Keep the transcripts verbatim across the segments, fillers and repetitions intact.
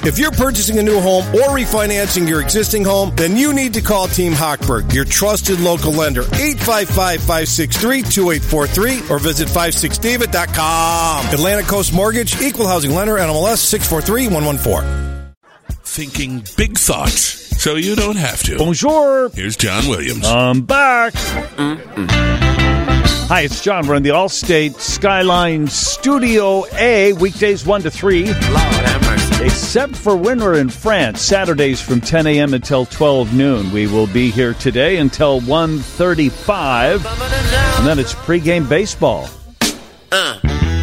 If you're purchasing a new home or refinancing your existing home, then you need to call Team Hochberg, your trusted local lender. eight five five, five six three, two eight four three or visit five six david dot com. Atlantic Coast Mortgage, Equal Housing Lender, N M L S six four three one one four. Thinking big thoughts, so you don't have to. Bonjour. Here's John Williams. I'm back. Mm-mm. Hi, it's John. We're in the Allstate Skyline Studio A, weekdays one to three. Lord have mercy. Except for when we're in France, Saturdays from ten a.m. until twelve noon. We will be here today until one thirty-five, and then it's pregame baseball. Uh.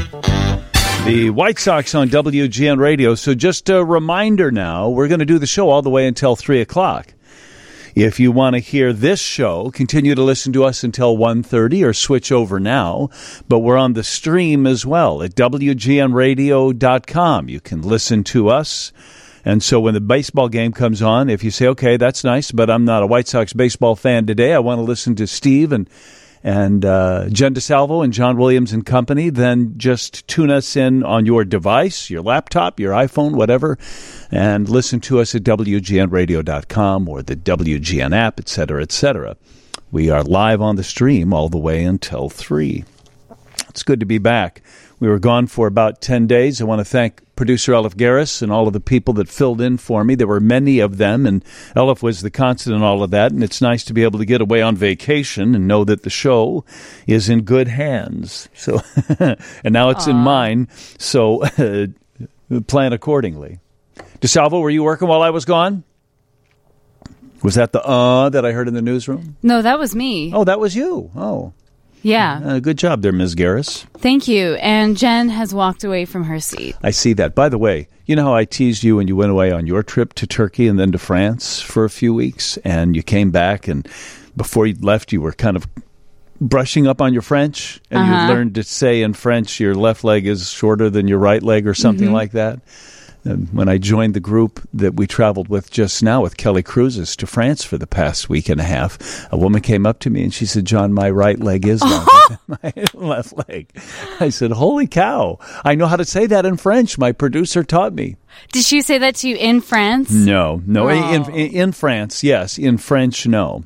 The White Sox on W G N Radio. So just a reminder now, we're going to do the show all the way until three o'clock. If you want to hear this show, continue to listen to us until one thirty or switch over now. But we're on the stream as well at W G N radio dot com. You can listen to us. And so when the baseball game comes on, if you say, okay, that's nice, but I'm not a White Sox baseball fan today, I want to listen to Steve and and uh, Jen DeSalvo and John Williams and company, then just tune us in on your device, your laptop, your iPhone, whatever, and listen to us at W G N radio dot com or the W G N app, et cetera, et cetera. We are live on the stream all the way until three. It's good to be back. We were gone for about ten days. I want to thank producer Elif Garris and all of the people that filled in for me. There were many of them, and Elif was the constant in all of that, and it's nice to be able to get away on vacation and know that the show is in good hands. So, and now it's Aww. in mine, so uh, plan accordingly. DeSalvo, were you working while I was gone? Was that the uh that I heard in the newsroom? No, that was me. Oh, that was you. Oh. Yeah. Uh, good job there, Miz Garris. Thank you. And Jen has walked away from her seat. I see that. By the way, you know how I teased you when you went away on your trip to Turkey and then to France for a few weeks, and you came back, and before you left, you were kind of brushing up on your French, and uh-huh. you learned to say in French your left leg is shorter than your right leg or something mm-hmm. like that. And when I joined the group that we traveled with just now with Kelly Cruises to France for the past week and a half, a woman came up to me and she said, John, my right leg is longer than my left leg. I said, holy cow. I know how to say that in French. My producer taught me. Did she say that to you in France? No, no. Oh. In, in, in France, yes. In French, no.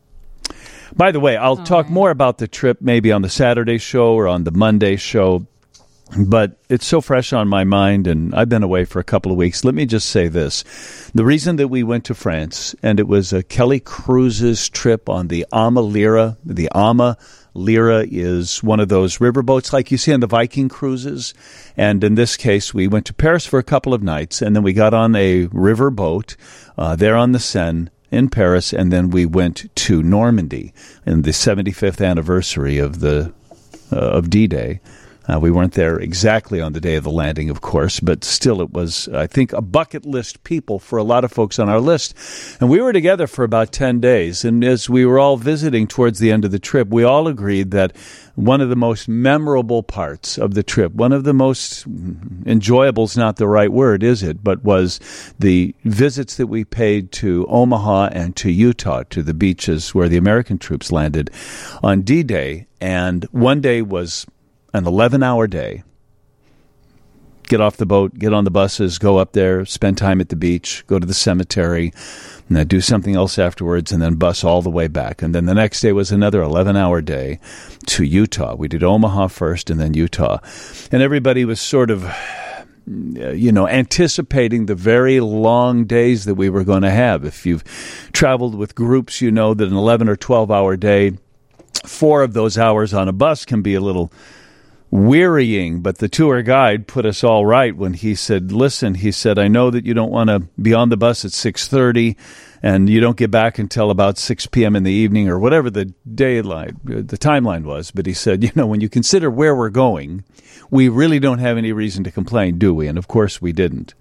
By the way, I'll oh. talk more about the trip maybe on the Saturday show or on the Monday show. But it's so fresh on my mind, and I've been away for a couple of weeks. Let me just say this. The reason that we went to France, and it was a Kelly Cruises trip on the Ama Lira. The Ama Lira is one of those riverboats like you see on the Viking cruises. And in this case, we went to Paris for a couple of nights, and then we got on a riverboat uh, there on the Seine in Paris, and then we went to Normandy in the seventy-fifth anniversary of the uh, of D-Day. Uh, we weren't there exactly on the day of the landing, of course, but still it was, I think, a bucket list people for a lot of folks on our list. And we were together for about ten days. And as we were all visiting towards the end of the trip, we all agreed that one of the most memorable parts of the trip, one of the most enjoyable is not the right word, is it? But was the visits that we paid to Omaha and to Utah, to the beaches where the American troops landed on D-Day. And one day was an eleven-hour day. Get off the boat, get on the buses, go up there, spend time at the beach, go to the cemetery, and then do something else afterwards, and then bus all the way back. And then the next day was another eleven-hour day to Utah. We did Omaha first and then Utah. And everybody was sort of, you know, anticipating the very long days that we were going to have. If you've traveled with groups, you know that an eleven or twelve-hour day, four of those hours on a bus can be a little wearying, but the tour guide put us all right when he said, listen, he said, I know that you don't want to be on the bus at six thirty and you don't get back until about six p.m. in the evening or whatever the dayline, the timeline was. But he said, you know, when you consider where we're going, we really don't have any reason to complain, do we? And of course we didn't.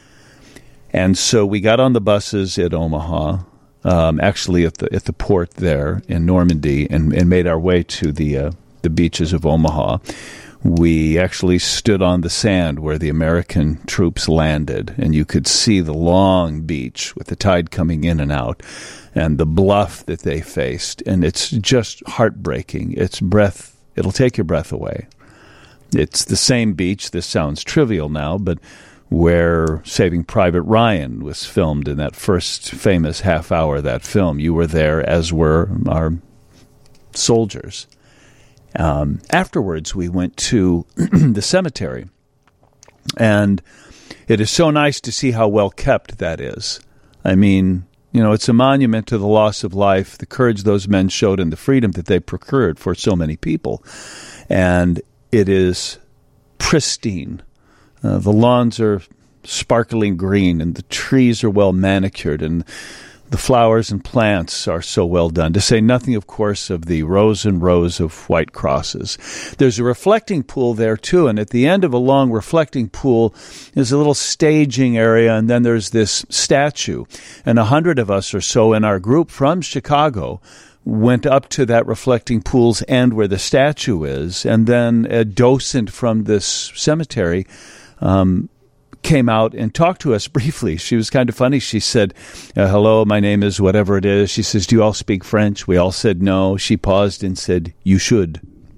And so we got on the buses at Omaha, um, actually at the at the port there in Normandy, and, and made our way to the uh, the beaches of Omaha. We actually stood on the sand where the American troops landed, and you could see the long beach with the tide coming in and out and the bluff that they faced. And it's just heartbreaking. It's breath. It'll take your breath away. It's the same beach. This sounds trivial now, but where Saving Private Ryan was filmed in that first famous half hour of that film. You were there, as were our soldiers. Um, afterwards, we went to the cemetery, and it is so nice to see how well kept that is. I mean, you know, it's a monument to the loss of life, the courage those men showed, and the freedom that they procured for so many people. And it is pristine. Uh, the lawns are sparkling green, and the trees are well manicured, and the flowers and plants are so well done, to say nothing, of course, of the rows and rows of white crosses. There's a reflecting pool there, too, and at the end of a long reflecting pool is a little staging area, and then there's this statue. And a hundred of us or so in our group from Chicago went up to that reflecting pool's end where the statue is, and then a docent from this cemetery um, came out and talked to us briefly. She was kind of funny. She said, uh, hello, my name is whatever it is. She says, do you all speak French? We all said no. She paused and said, you should.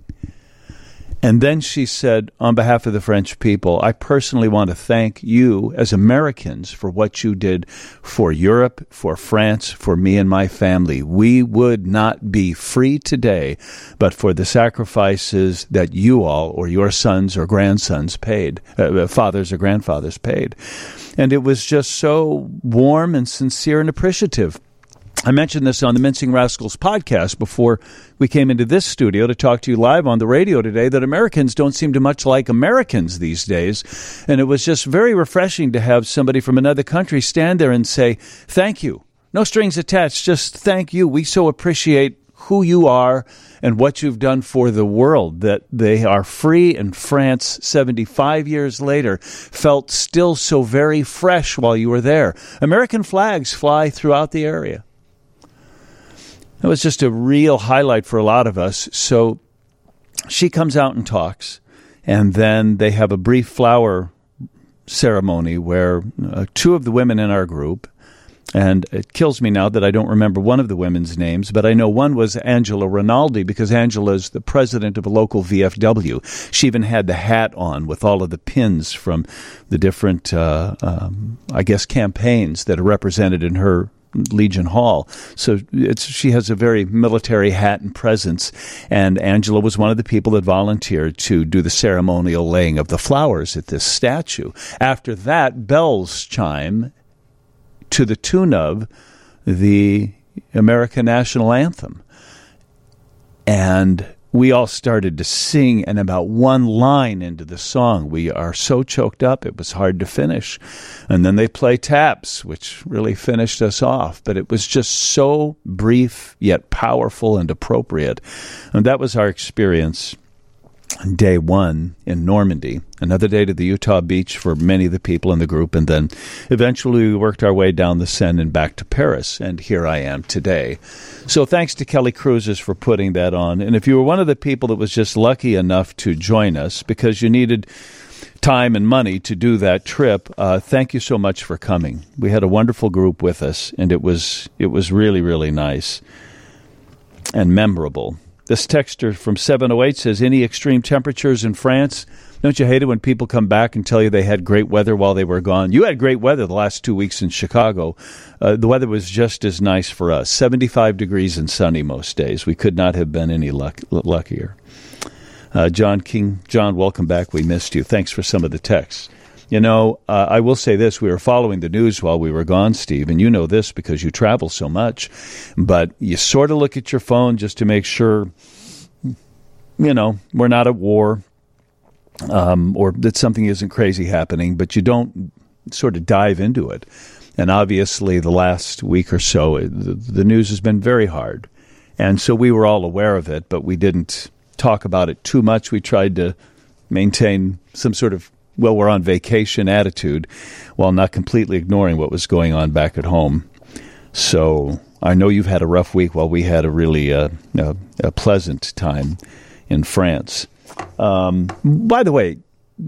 And then she said, on behalf of the French people, I personally want to thank you as Americans for what you did for Europe, for France, for me and my family. We would not be free today but for the sacrifices that you all or your sons or grandsons paid, uh, fathers or grandfathers paid. And it was just so warm and sincere and appreciative. I mentioned this on the Mincing Rascals podcast before we came into this studio to talk to you live on the radio today, that Americans don't seem to much like Americans these days. And it was just very refreshing to have somebody from another country stand there and say, thank you. No strings attached, just thank you. We so appreciate who you are and what you've done for the world, that they are free, and France, seventy-five years later, felt still so very fresh while you were there. American flags fly throughout the area. It was just a real highlight for a lot of us. So she comes out and talks, and then they have a brief flower ceremony where uh, two of the women in our group, and it kills me now that I don't remember one of the women's names, but I know one was Angela Rinaldi, because Angela is the president of a local V F W. She even had the hat on with all of the pins from the different, uh, um, I guess, campaigns that are represented in her Legion Hall. So it's, she has a very military hat and presence, and Angela was one of the people that volunteered to do the ceremonial laying of the flowers at this statue. After that, bells chime to the tune of the American National Anthem. And we all started to sing, and about one line into the song, we are so choked up, it was hard to finish. And then they play taps, which really finished us off. But it was just so brief, yet powerful and appropriate. And that was our experience day one in Normandy. Another day to the Utah beach for many of the people in the group. And then eventually we worked our way down the Seine and back to Paris. And here I am today. So thanks to Kelly Cruises for putting that on. And if you were one of the people that was just lucky enough to join us because you needed time and money to do that trip, uh, thank you so much for coming. We had a wonderful group with us, and it was it was really, really nice and memorable. This texter from seven oh eight says, any extreme temperatures in France? Don't you hate it when people come back and tell you they had great weather while they were gone? You had great weather the last two weeks in Chicago. Uh, the weather was just as nice for us. seventy-five degrees and sunny most days. We could not have been any luck- luckier. Uh, John King, John, welcome back. We missed you. Thanks for some of the texts. You know, uh, I will say this. We were following the news while we were gone, Steve, and you know this because you travel so much. But you sort of look at your phone just to make sure, you know, we're not at war um, or that something isn't crazy happening, but you don't sort of dive into it. And obviously the last week or so, the, the news has been very hard. And so we were all aware of it, but we didn't talk about it too much. We tried to maintain some sort of, well, we're on vacation attitude while not completely ignoring what was going on back at home. So I know you've had a rough week while we had a really uh, a, a pleasant time in France. Um, by the way,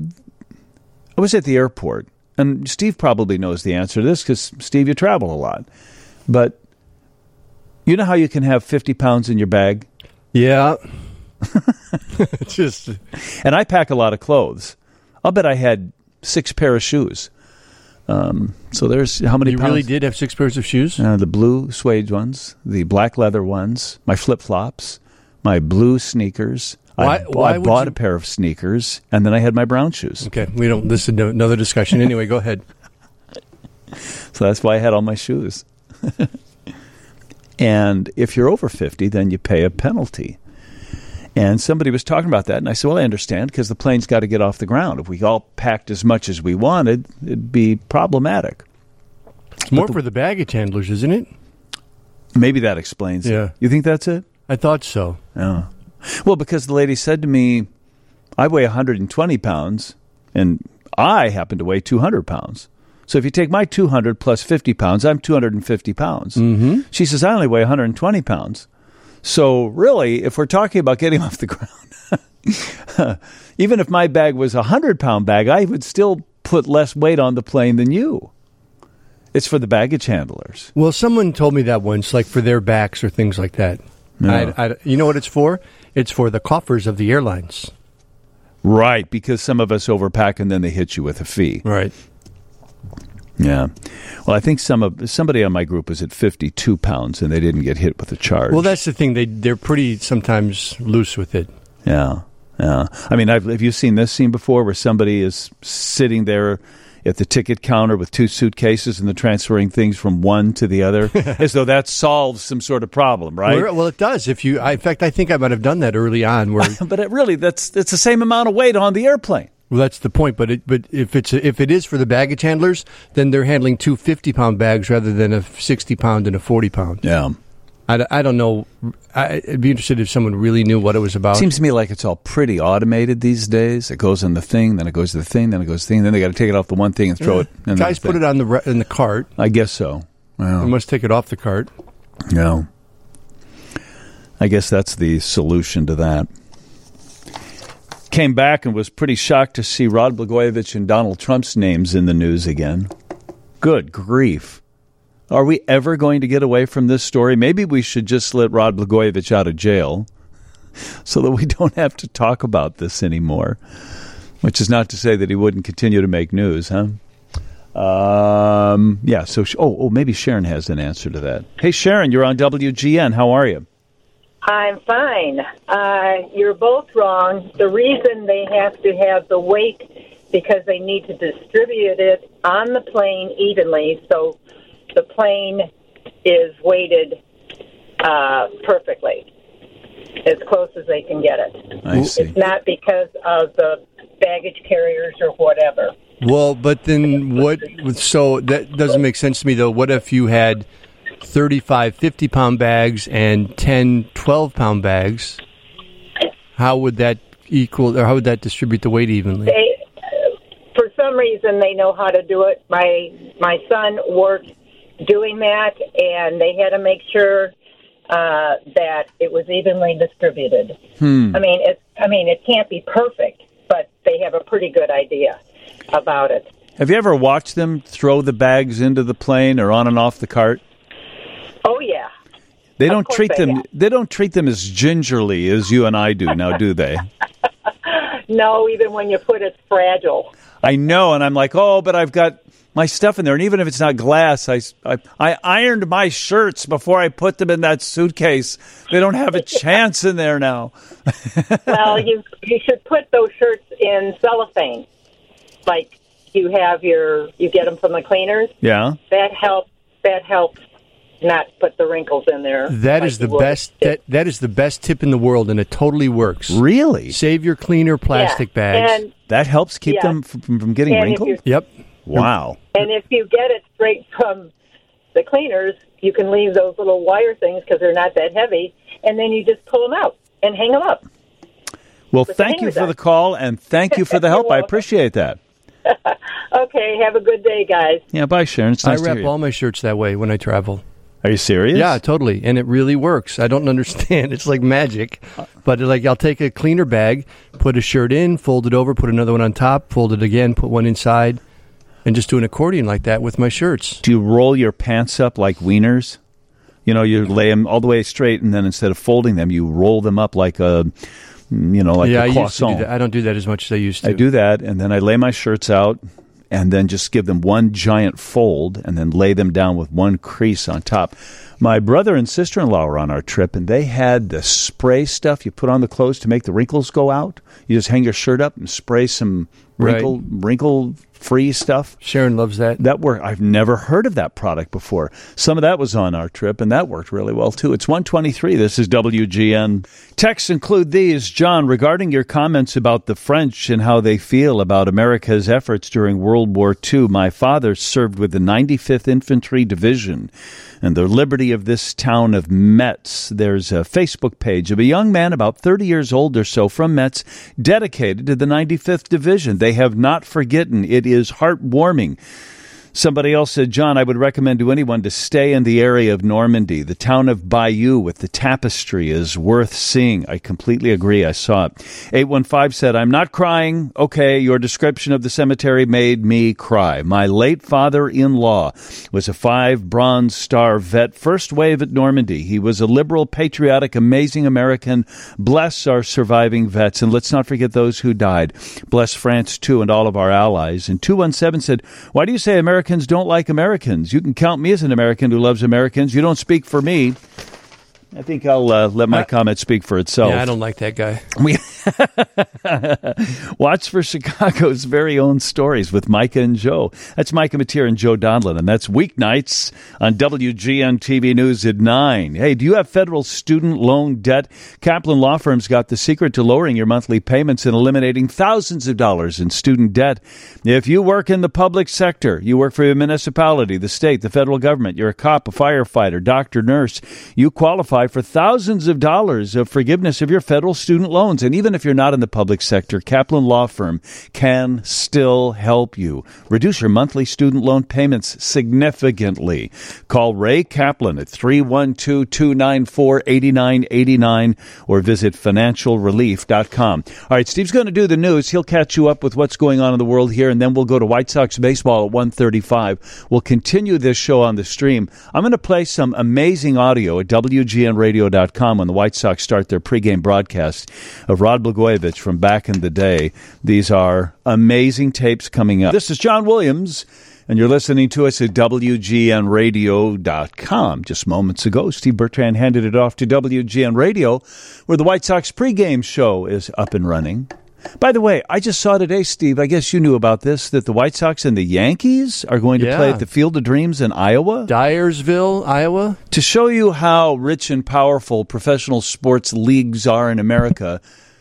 I was at the airport, and Steve probably knows the answer to this because, Steve, you travel a lot. But you know how you can have fifty pounds in your bag? Yeah. Just, and I pack a lot of clothes. I'll bet I had six pair of shoes. Um, so there's how many You pounds? really did have six pairs of shoes? Uh, the blue suede ones, the black leather ones, my flip-flops, my blue sneakers. Why- I, bu- why I would bought you- a pair of sneakers, and then I had my brown shoes. Okay, we don't. This is no- another discussion. Anyway, go ahead. So that's why I had all my shoes. And if you're over fifty, then you pay a penalty. And somebody was talking about that, and I said, well, I understand, because the plane's got to get off the ground. If we all packed as much as we wanted, it'd be problematic. It's more for the baggage handlers, isn't it? Maybe that explains Yeah. it. You think that's it? I thought so. Yeah. Well, because the lady said to me, I weigh one hundred twenty pounds, and I happen to weigh two hundred pounds. So if you take my two hundred plus fifty pounds, I'm two hundred fifty pounds. Mm-hmm. She says, I only weigh one hundred twenty pounds. So really, if we're talking about getting off the ground, even if my bag was a one hundred-pound bag, I would still put less weight on the plane than you. It's for the baggage handlers. Well, someone told me that once, like for their backs or things like that. Yeah. I, I, you know what it's for? It's for the coffers of the airlines. Right, because some of us overpack and then they hit you with a fee. Right. Yeah. Well, I think some of somebody on my group was at fifty-two pounds and they didn't get hit with a charge. Well, that's the thing. They, they're pretty sometimes loose with it. Yeah. Yeah. I mean, I've, have you seen this scene before where somebody is sitting there at the ticket counter with two suitcases and they're transferring things from one to the other as though that solves some sort of problem, right? Well, well, it does. If you, I, in fact, I think I might have done that early on. Where, But it really, that's it's the same amount of weight on the airplane. well, that's the point. But it, but if it's if it is for the baggage handlers, then they're handling two fifty-pound bags rather than a sixty-pound and a forty-pound. Yeah. I, I don't know. I, I'd be interested if someone really knew what it was about. Seems to me like it's all pretty automated these days. It goes in the thing, then it goes to the thing, then it goes to the thing, then they got to take it off the one thing and throw it in the Guys thing. put it on the re- in the cart. I guess so. Well, They must take it off the cart. no. I guess that's the solution to that. Came back and was pretty shocked to see Rod Blagojevich and Donald Trump's names in the news again. Good grief. Are we ever going to get away from this story? Maybe we should just let Rod Blagojevich out of jail so that we don't have to talk about this anymore. Which is not to say that he wouldn't continue to make news, huh? Um, yeah, so, oh, oh, maybe Sharon has an answer to that. Hey, Sharon, you're on W G N. How are you? I'm fine. Uh, you're both wrong. The reason they have to have the weight because they need to distribute it on the plane evenly, so the plane is weighted uh, perfectly, as close as they can get it. I see. It's not because of the baggage carriers or whatever. Well, but then what? So that doesn't make sense to me, though. What if you had thirty-five, fifty-pound bags and ten, twelve-pound bags? How would that equal, or how would that distribute the weight evenly? They, for some reason, they know how to do it. My my son worked doing that, and they had to make sure uh, that it was evenly distributed. Hmm. I mean, it. I mean, it can't be perfect, but they have a pretty good idea about it. Have you ever watched them throw the bags into the plane or on and off the cart? Oh yeah. They Of don't course treat they them. have. They don't treat them as gingerly as you and I do now, do they? No, even when you put it fragile. I know, and I'm like, oh, but I've got my stuff in there, and even if it's not glass, I, I, I ironed my shirts before I put them in that suitcase. They don't have a chance in there now. Well, you you should put those shirts in cellophane, like you have your you get them from the cleaners. Yeah. That helps. That helps not put the wrinkles in there. That like is the you would. best. That that is the best tip in the world, and it totally works. Really? Save your cleaner plastic Yeah. bags. And That helps keep Yeah. them from, from getting And if wrinkled? you- Yep. Wow. and if you get it straight from the cleaners, you can leave those little wire things because they're not that heavy, and then you just pull them out and hang them up. Well, With the thank you hangers for on. the call, and thank you for the help. You're I welcome. appreciate that. Okay, have a good day, guys. Yeah, bye, Sharon. It's nice I to wrap hear you. all my shirts that way when I travel. Are you serious? Yeah, totally, and it really works. I don't understand. It's like magic, but like I'll take a cleaner bag, put a shirt in, fold it over, put another one on top, fold it again, put one inside, and just do an accordion like that with my shirts. Do you roll your pants up like wieners? You know, you lay them all the way straight, and then instead of folding them, you roll them up like a, you know, like yeah, a I used to do croissant. that. I don't do that as much as I used to. I do that, and then I lay my shirts out and then just give them one giant fold and then lay them down with one crease on top. My brother and sister-in-law were on our trip, and they had the spray stuff you put on the clothes to make the wrinkles go out. You just hang your shirt up and spray some wrinkle, right. wrinkle-free stuff. Sharon loves that. That worked. I've never heard of that product before. Some of that was on our trip, and that worked really well, too. It's one twenty-three. This is W G N. Texts include these. John, regarding your comments about the French and how they feel about America's efforts during World War Two, my father served with the ninety-fifth Infantry Division and the liberty of this town of Metz. There's a Facebook page of a young man about thirty years old or so from Metz dedicated to the ninety-fifth Division. They have not forgotten. It is heartwarming. Somebody else said, John, I would recommend to anyone to stay in the area of Normandy. The town of Bayeux with the tapestry is worth seeing. I completely agree. I saw it. eight one five said, I'm not crying. Okay, your description of the cemetery made me cry. My late father-in-law was a five Bronze Star vet, first wave at Normandy. He was a liberal, patriotic, amazing American. Bless our surviving vets, and let's not forget those who died. Bless France, too, and all of our allies. And two one seven said, why do you say Americans don't like Americans? You can count me as an American who loves Americans. You don't speak for me. I think I'll uh, let my uh, comment speak for itself. Yeah, I don't like that guy. We Watch for Chicago's very own stories with Micah and Joe. That's Micah Mateer and Joe Donlin, and that's weeknights on W G N T V News at nine. Hey, do you have federal student loan debt? Kaplan Law Firm's got the secret to lowering your monthly payments and eliminating thousands of dollars in student debt. If you work in the public sector, you work for a municipality, the state, the federal government, you're a cop, a firefighter, doctor, nurse, you qualify for thousands of dollars of forgiveness of your federal student loans. And even if you're not in the public sector, Kaplan Law Firm can still help you reduce your monthly student loan payments significantly. Call Ray Kaplan at three one two, two nine four, eight nine eight nine or visit financial relief dot com. All right, Steve's going to do the news. He'll catch you up with what's going on in the world here, and then we'll go to White Sox baseball at one thirty-five. We'll continue this show on the stream. I'm going to play some amazing audio at W G N radio dot com when the White Sox start their pregame broadcast of Rod Blagojevich from back in the day. These are amazing tapes coming up. This is John Williams, and you're listening to us at W G N radio dot com. Just moments ago, Steve Bertrand handed it off to W G N Radio, where the White Sox pregame show is up and running. By the way, I just saw today, Steve, I guess you knew about this, that the White Sox and the Yankees are going to yeah. play at the Field of Dreams in Iowa. Dyersville, Iowa. To show you how rich and powerful professional sports leagues are in America,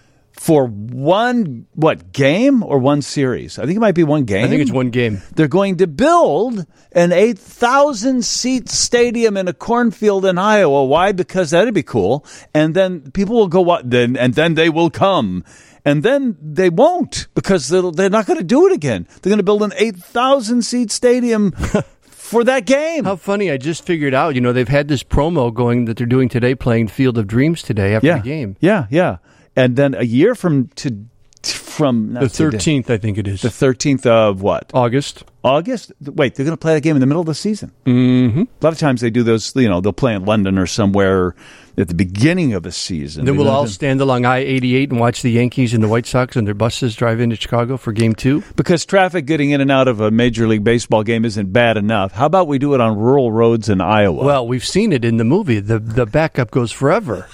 for one, what, game or one series? I think it might be one game. I think it's one game. They're going to build an eight thousand seat stadium in a cornfield in Iowa. Why? Because that'd be cool. And then people will go, then, and then they will come. And then they won't, because they're not going to do it again. They're going to build an eight thousand seat stadium for that game. How funny. I just figured out, you know, they've had this promo going that they're doing today, playing Field of Dreams today after yeah. the game. Yeah, yeah. And then a year from to from the thirteenth, I think it is. The thirteenth of what? August. August? Wait, they're going to play that game in the middle of the season. Mm-hmm. A lot of times they do those, you know, they'll play in London or somewhere at the beginning of a season. Then we'll all stand along I eighty-eight and watch the Yankees and the White Sox and their buses drive into Chicago for game two. Because traffic getting in and out of a Major League Baseball game isn't bad enough. How about we do it on rural roads in Iowa? Well, we've seen it in the movie. The, the backup goes forever.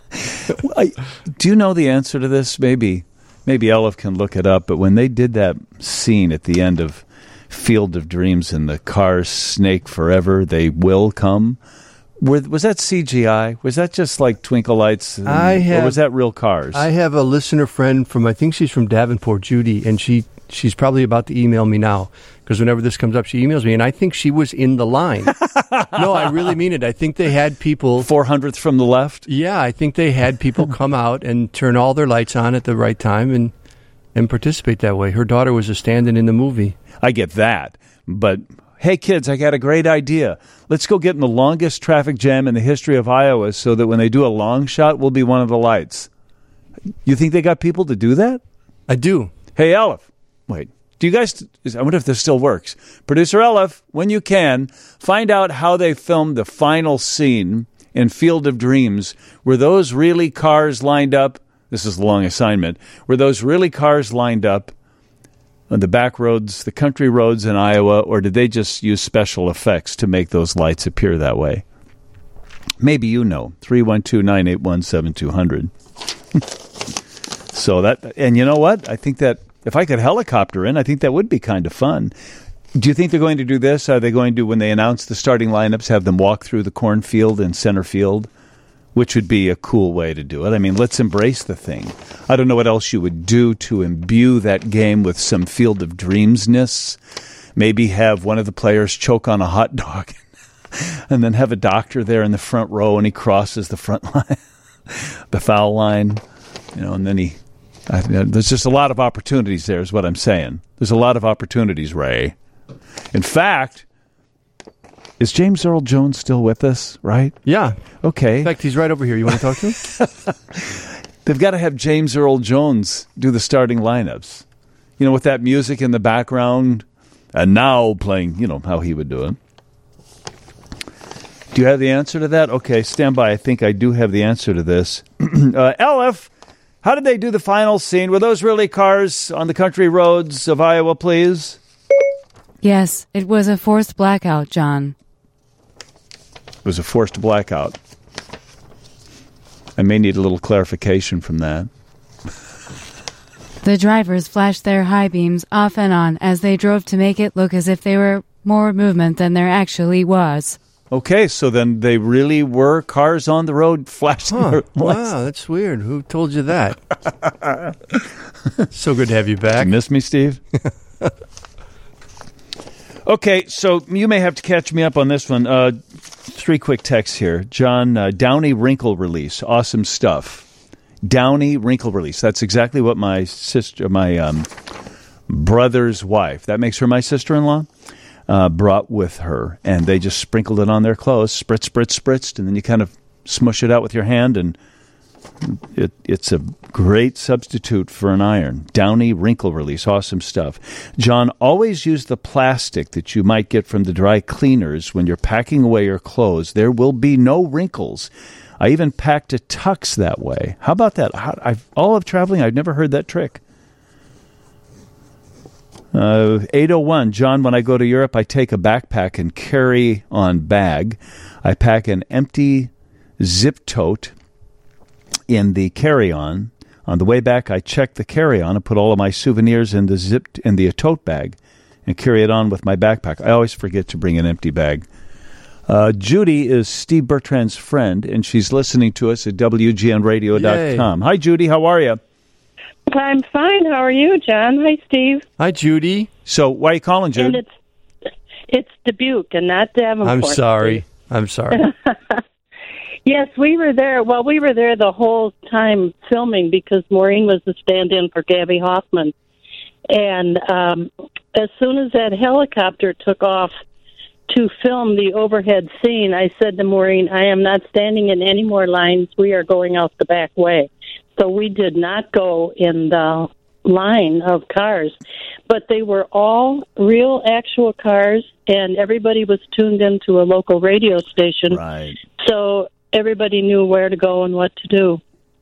I, do you know the answer to this? Maybe maybe Elif can look it up, but when they did that scene at the end of Field of Dreams and the cars snake forever, they will come, were, was that C G I? Was that just like twinkle lights? And, I have, or was that real cars? I have a listener friend from, I think she's from Davenport, Judy, and she she's probably about to email me now, because whenever this comes up, she emails me, and I think she was in the line. No, I really mean it. I think they had people... four hundredth from the left? Yeah, I think they had people come out and turn all their lights on at the right time and, and participate that way. Her daughter was a stand-in in the movie. I get that, but... Hey, kids, I got a great idea. Let's go get in the longest traffic jam in the history of Iowa so that when they do a long shot, we'll be one of the lights. You think they got people to do that? I do. Hey, Elif. Wait. Do you guys... I wonder if this still works. Producer Elif, when you can, find out how they filmed the final scene in Field of Dreams. Were those really cars lined up? This is the long assignment. Were those really cars lined up on the back roads, the country roads in Iowa, or did they just use special effects to make those lights appear that way? Maybe you know. three one two, nine eight one, seven two zero zero. So that, and you know what? I think that if I could helicopter in, I think that would be kind of fun. Do you think they're going to do this? Are they going to, when they announce the starting lineups, have them walk through the cornfield in center field? Which would be a cool way to do it. I mean, let's embrace the thing. I don't know what else you would do to imbue that game with some Field of Dreamsness. Maybe have one of the players choke on a hot dog and then have a doctor there in the front row and he crosses the front line, the foul line, you know, and then he, I, there's just a lot of opportunities there is what I'm saying. There's a lot of opportunities, Ray. In fact, is James Earl Jones still with us, right? Yeah. Okay. In fact, he's right over here. You want to talk to him? They've got to have James Earl Jones do the starting lineups. You know, with that music in the background, and now playing, you know, how he would do it. Do you have the answer to that? Okay, stand by. I think I do have the answer to this. uh, L F, how did they do the final scene? Were those really cars on the country roads of Iowa, please? Yes, it was a forced blackout, John. It was a forced blackout. I may need a little clarification from that. The drivers flashed their high beams off and on as they drove to make it look as if there were more movement than there actually was. Okay, so then they really were cars on the road flashing Huh. their lights. Wow, that's weird. Who told you that? So good to have you back. You miss me, Steve? Okay, so you may have to catch me up on this one. Uh, three quick texts here. John, uh, Downy wrinkle release. Awesome stuff. Downy wrinkle release. That's exactly what my sister, my um, brother's wife, that makes her my sister-in-law, uh, brought with her. And they just sprinkled it on their clothes, spritz, spritz, spritzed, and then you kind of smush it out with your hand, and it, it's a great substitute for an iron. Downy wrinkle release. Awesome stuff. John, always use the plastic that you might get from the dry cleaners when you're packing away your clothes. There will be no wrinkles. I even packed a tux that way. How about that? How, I've, all of traveling, I've never heard that trick. Uh, eight oh one, John, when I go to Europe, I take a backpack and carry-on bag. I pack an empty zip tote in the carry-on. On the way back, I check the carry-on and put all of my souvenirs in the zipped in the tote bag and carry it on with my backpack. I always forget to bring an empty bag. Uh, Judy is Steve Bertrand's friend, and she's listening to us at W G N radio dot com. Hi, Judy. How are you? I'm fine. How are you, John? Hi, Steve. Hi, Judy. So, why are you calling, Judy? And it's it's Dubuque and not Davenport. I'm sorry. I'm sorry. Yes, we were there. Well, we were there the whole time filming because Maureen was the stand-in for Gabby Hoffman. And um, as soon as that helicopter took off to film the overhead scene, I said to Maureen, I am not standing in any more lines. We are going out the back way. So we did not go in the line of cars. But they were all real, actual cars, and everybody was tuned into a local radio station. Right. So everybody knew where to go and what to do.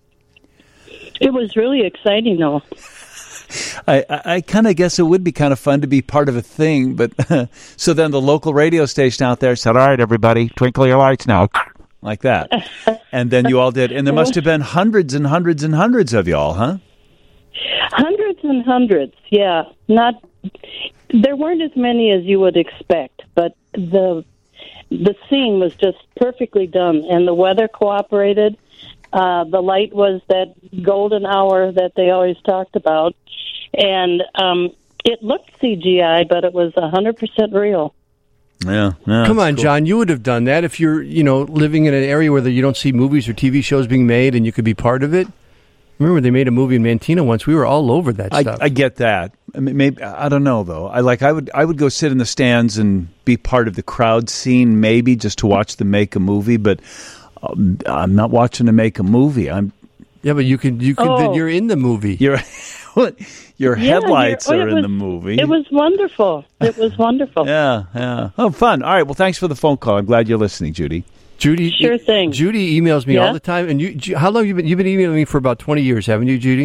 It was really exciting, though. I, I, I kind of guess it would be kind of fun to be part of a thing, but so then the local radio station out there said, all right, everybody, twinkle your lights now, like that. And then you all did. And there must have been hundreds and hundreds and hundreds of y'all, huh? Hundreds and hundreds, yeah. Not there weren't as many as you would expect, but the the scene was just perfectly done, and the weather cooperated. Uh, the light was that golden hour that they always talked about, and um, it looked C G I, but it was one hundred percent real. Yeah, yeah. Come on, cool. John. You would have done that if you're, you know, living in an area where you don't see movies or T V shows being made, and you could be part of it. Remember, they made a movie in Mantina once. We were all over that I, stuff. I get that. I mean, maybe I don't know though. I like I would I would go sit in the stands and be part of the crowd scene, maybe just to watch them make a movie. But um, I'm not watching them make a movie. I'm yeah, but you could you could Oh. then you're in the movie. your your Yeah, headlights you're- oh, are it in was- the movie. It was wonderful. It was wonderful. Yeah, yeah. Oh, fun. All right. Well, thanks for the phone call. I'm glad you're listening, Judy. Judy, Sure thing. Judy emails me Yeah? all the time, and you, Ju- how long have you been? You've been emailing me for about twenty years, haven't you, Judy?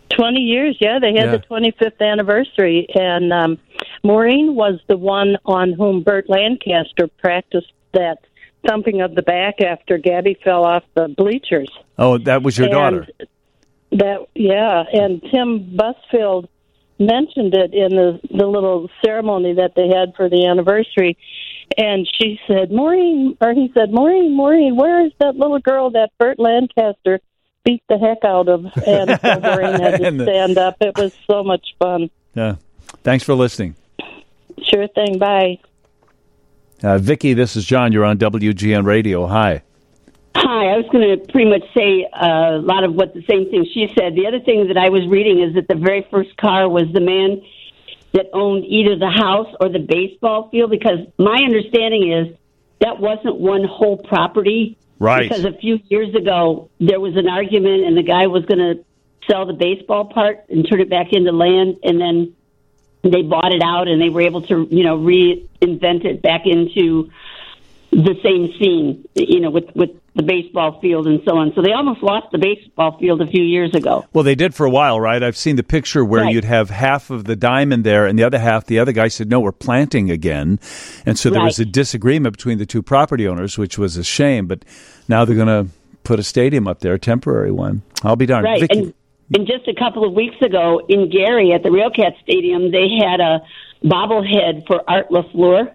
twenty years, yeah. They had Yeah. the twenty-fifth anniversary, and um, Maureen was the one on whom Burt Lancaster practiced that thumping of the back after Gabby fell off the bleachers. Oh, that was your And daughter. That, yeah, and Tim Busfield mentioned it in the, the little ceremony that they had for the anniversary. And she said, Maureen, or he said, Maureen, Maureen, where is that little girl that Burt Lancaster beat the heck out of? And so Maureen had to And the- stand up. It was so much fun. Yeah. Thanks for listening. Sure thing. Bye. Uh, Vicki, this is John. You're on W G N Radio. Hi. Hi, I was going to pretty much say uh, a lot of what the same thing she said. The other thing that I was reading is that the very first car was the man that owned either the house or the baseball field, because my understanding is that wasn't one whole property. Right. Because a few years ago, there was an argument, and the guy was going to sell the baseball part and turn it back into land, and then they bought it out, and they were able to, you know, reinvent it back into the same scene, you know, with, with the baseball field and so on. So they almost lost the baseball field a few years ago. Well, they did for a while, right? I've seen the picture where Right. you'd have half of the diamond there and the other half, the other guy said, no, we're planting again. And so there was a Right. disagreement between the two property owners, which was a shame. But now they're going to put a stadium up there, a temporary one. I'll be darned. Right. Vicki, And, and just a couple of weeks ago in Gary at the Railcat Stadium, they had a bobblehead for Art LaFleur,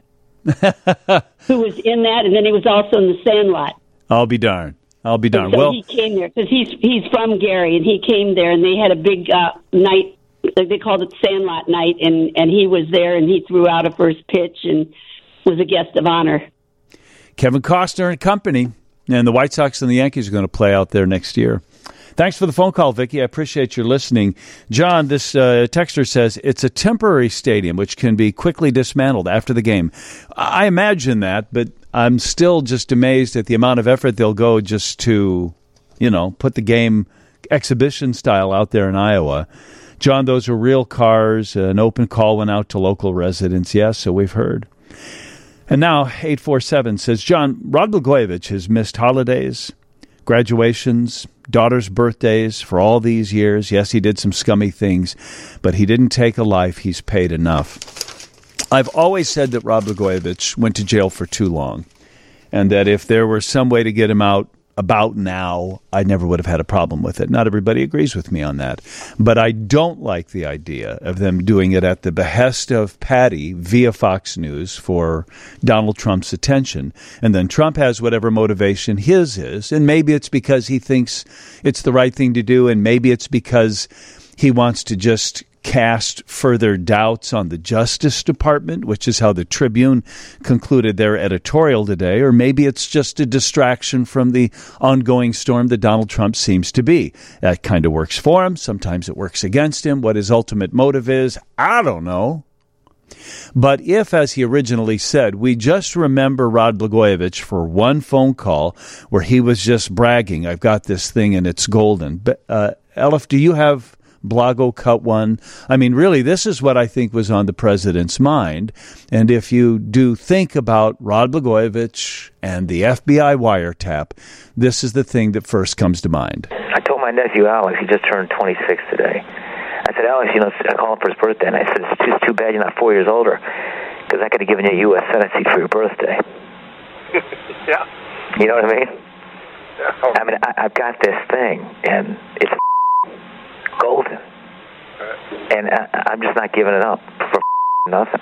who was in that, and then he was also in the Sandlot. I'll be darned. I'll be darned. So Well, he came there because he's he's from Gary, and he came there, and they had a big uh, night. They called it Sandlot Night, and and he was there, and he threw out a first pitch and was a guest of honor. Kevin Costner and company, and the White Sox and the Yankees are going to play out there next year. Thanks for the phone call, Vicki. I appreciate your listening. John, this uh, texter says it's a temporary stadium which can be quickly dismantled after the game. I imagine that, but I'm still just amazed at the amount of effort they'll go just to, you know, put the game exhibition style out there in Iowa. John, those are real cars. An open call went out to local residents. Yes, so we've heard. And now eight four seven says, John, Rod Blagojevich has missed holidays, graduations, daughters' birthdays for all these years. Yes, he did some scummy things, but he didn't take a life. He's paid enough. I've always said that Rod Blagojevich went to jail for too long, and that if there were some way to get him out about now, I never would have had a problem with it. Not everybody agrees with me on that. But I don't like the idea of them doing it at the behest of Patty via Fox News for Donald Trump's attention. And then Trump has whatever motivation his is. And maybe it's because he thinks it's the right thing to do. And maybe it's because he wants to just cast further doubts on the Justice Department, which is how the Tribune concluded their editorial today. Or maybe it's just a distraction from the ongoing storm that Donald Trump seems to be. That kind of works for him. Sometimes it works against him. What his ultimate motive is, I don't know. But if, as he originally said, we just remember Rod Blagojevich for one phone call where he was just bragging, I've got this thing and it's golden. But, uh, Elif, do you have Blago cut one? I mean, really, this is what I think was on the president's mind. And if you do think about Rod Blagojevich and the F B I wiretap, this is the thing that first comes to mind. I told my nephew Alex, he just turned twenty-six today. I said, Alex, you know, I called him for his birthday, and I said, it's too, it's too bad you're not four years older, because I could have given you a U S Senate seat for your birthday. Yeah. You know what I mean? Yeah. I mean, I, I've got this thing, and it's golden. And I, I'm just not giving it up for nothing.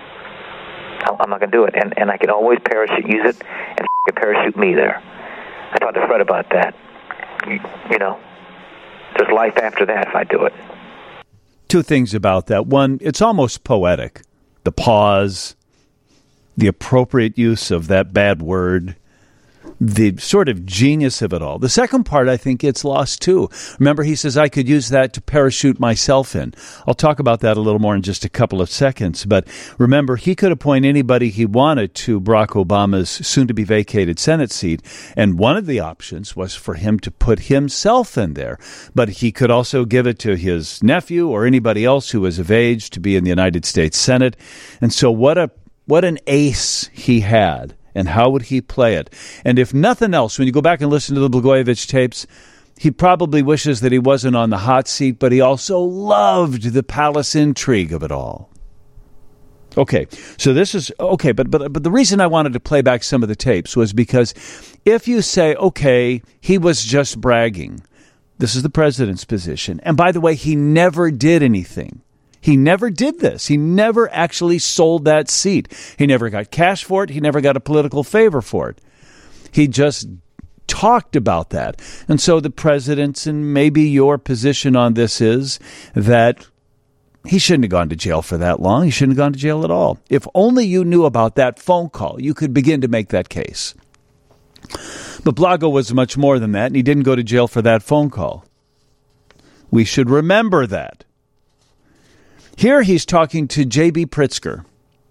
I'm not going to do it. And, and I can always parachute, use it, and parachute me there. I talked to Fred about that. You, you know, there's life after that if I do it. Two things about that. One, it's almost poetic. The pause, the appropriate use of that bad word, the sort of genius of it all. The second part, I think, gets lost, too. Remember, he says, I could use that to parachute myself in. I'll talk about that a little more in just a couple of seconds. But remember, he could appoint anybody he wanted to Barack Obama's soon-to-be vacated Senate seat. And one of the options was for him to put himself in there. But he could also give it to his nephew or anybody else who was of age to be in the United States Senate. And so what a what an ace he had. And how would he play it? And if nothing else, when you go back and listen to the Blagojevich tapes, He probably wishes that he wasn't on the hot seat, but he also loved the palace intrigue of it all. Okay, so this is, okay, but, but, but the reason I wanted to play back some of the tapes was because if you say, okay, he was just bragging, this is the president's position. And by the way, he never did anything. He never did this. He never actually sold that seat. He never got cash for it. He never got a political favor for it. He just talked about that. And so the president's and maybe your position on this is that he shouldn't have gone to jail for that long. He shouldn't have gone to jail at all. If only you knew about that phone call, you could begin to make that case. But Blago was much more than that, and he didn't go to jail for that phone call. We should remember that. Here he's talking to J B. Pritzker.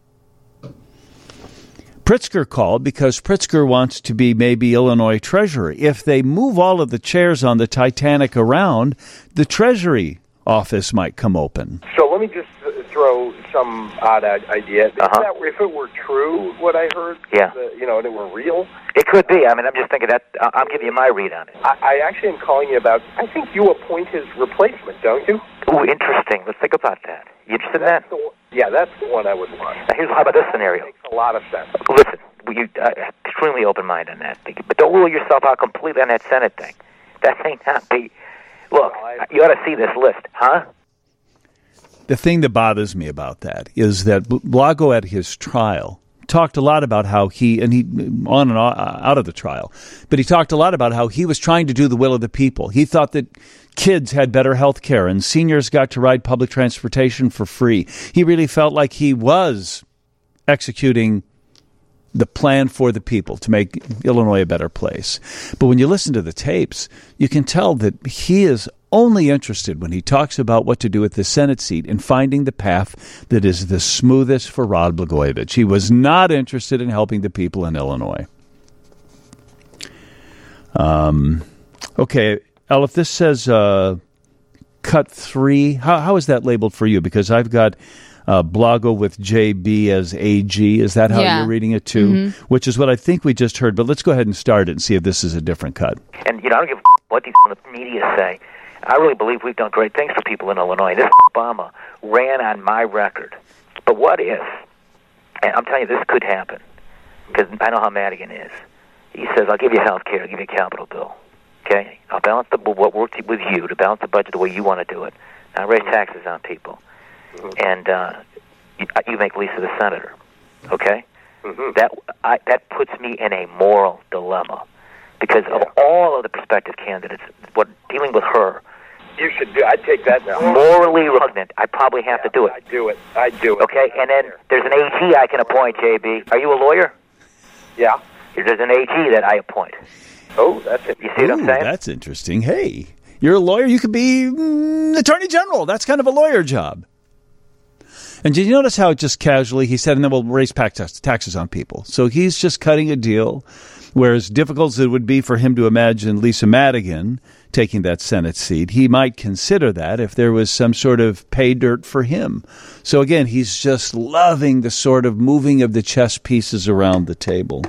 Pritzker called because Pritzker wants to be maybe Illinois Treasurer. If they move all of the chairs on the Titanic around, the Treasury office might come open. So let me just throw some odd idea. If, Uh-huh. that, if it were true, what I heard, Yeah. the, you know, and it were real, It could be. I mean, I'm just thinking that I- I'm giving you my read on it. I, I actually am calling you about, I think you appoint his replacement, don't you? Ooh, interesting. Let's think about that. You interested in that? The one, yeah, that's the one I would want. Now, here's how about this scenario. Makes a lot of sense. Listen, you uh, extremely open mind on that, but don't rule yourself out completely on that Senate thing. That may not be. Look, Well, I- you ought to see this list, huh? The thing that bothers me about that is that Blago at his trial talked a lot about how he, and he, on and on, out of the trial, but he talked a lot about how he was trying to do the will of the people. He thought that kids had better health care and seniors got to ride public transportation for free. He really felt like he was executing the plan for the people to make Illinois a better place. But when you listen to the tapes, you can tell that he is only interested when he talks about what to do with the Senate seat in finding the path that is the smoothest for Rod Blagojevich. He was not interested in helping the people in Illinois. Um, okay, Al, if this says uh, cut three, how, how is that labeled for you? Because I've got uh, Blago with J B as A G. Is that how Yeah. you're reading it too? Mm-hmm. Which is what I think we just heard. But let's go ahead and start it and see if this is a different cut. And, you know, I don't give a what these the media say. I really believe we've done great things for people in Illinois. This Obama ran on my record. But what if, and I'm telling you, this could happen, because I know how Madigan is. He says, I'll give you health care, I'll give you a capital bill. Okay? I'll balance the, what works with you to balance the budget the way you want to do it. I'll raise taxes on people. Mm-hmm. And uh, you, you make Lisa the senator. Okay? Mm-hmm. That I, that puts me in a moral dilemma. Because of all of the prospective candidates, what dealing with her, You should do. I'd take that now. morally repugnant, I probably have Yeah, to do it. I'd do it. I'd do it. Okay, and then there's an A G I can appoint, J B. Are you a lawyer? Yeah. There's an A G that I appoint. Oh, that's it. You see what I'm Ooh, saying? that's interesting. Hey, you're a lawyer. You could be mm, attorney general. That's kind of a lawyer job. And did you notice how just casually he said, and then we'll raise tax- taxes on people. So he's just cutting a deal, whereas difficult as it would be for him to imagine Lisa Madigan taking that Senate seat, he might consider that if there was some sort of pay dirt for him. So again, he's just loving the sort of moving of the chess pieces around the table.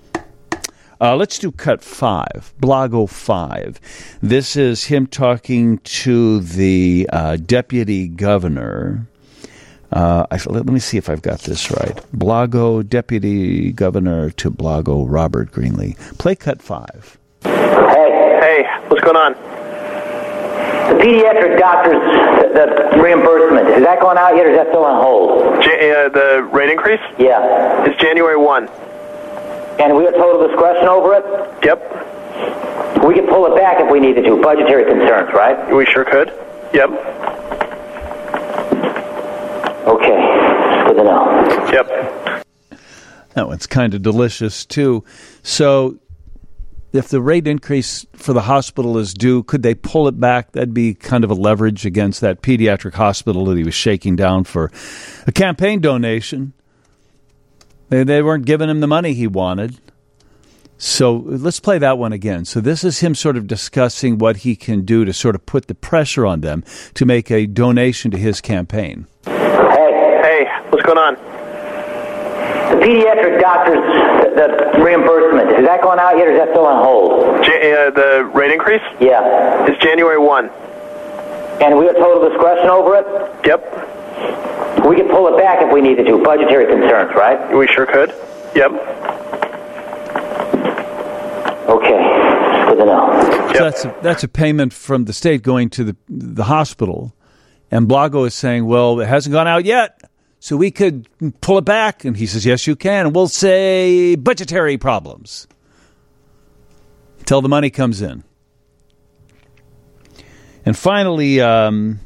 Uh, let's do cut five, Blago five. This is him talking to the uh, deputy governor. Uh, I, let, let me see if I've got this right. Blago, deputy governor to Blago, Robert Greenlee. Play cut five. Hey, hey, what's going on? The pediatric doctors, the, the reimbursement, has that gone out yet or is that still on hold? J- uh, the rate increase? Yeah. It's January first. And we have total discretion over it? Yep. We could pull it back if we needed to. Budgetary concerns, right? We sure could. Yep. Okay. Good to know. Yep. That one's kind of delicious, too. So if the rate increase for the hospital is due, could they pull it back? That'd be kind of a leverage against that pediatric hospital that he was shaking down for a campaign donation. They, they weren't giving him the money he wanted. So let's play that one again. So this is him sort of discussing what he can do to sort of put the pressure on them to make a donation to his campaign. Hey, hey, what's going on? The pediatric doctor's the, the reimbursement, has that gone out yet, or is that still on hold? J- uh, the rate increase? Yeah. It's January first. And we have total discretion over it? Yep. We could pull it back if we needed to. Budgetary concerns, right? We sure could. Yep. Okay. Good to know. So that's a, that's a payment from the state going to the the hospital, and Blago is saying, well, it hasn't gone out yet, so we could pull it back. And he says, yes, you can. And we'll say budgetary problems until the money comes in. And finally, um,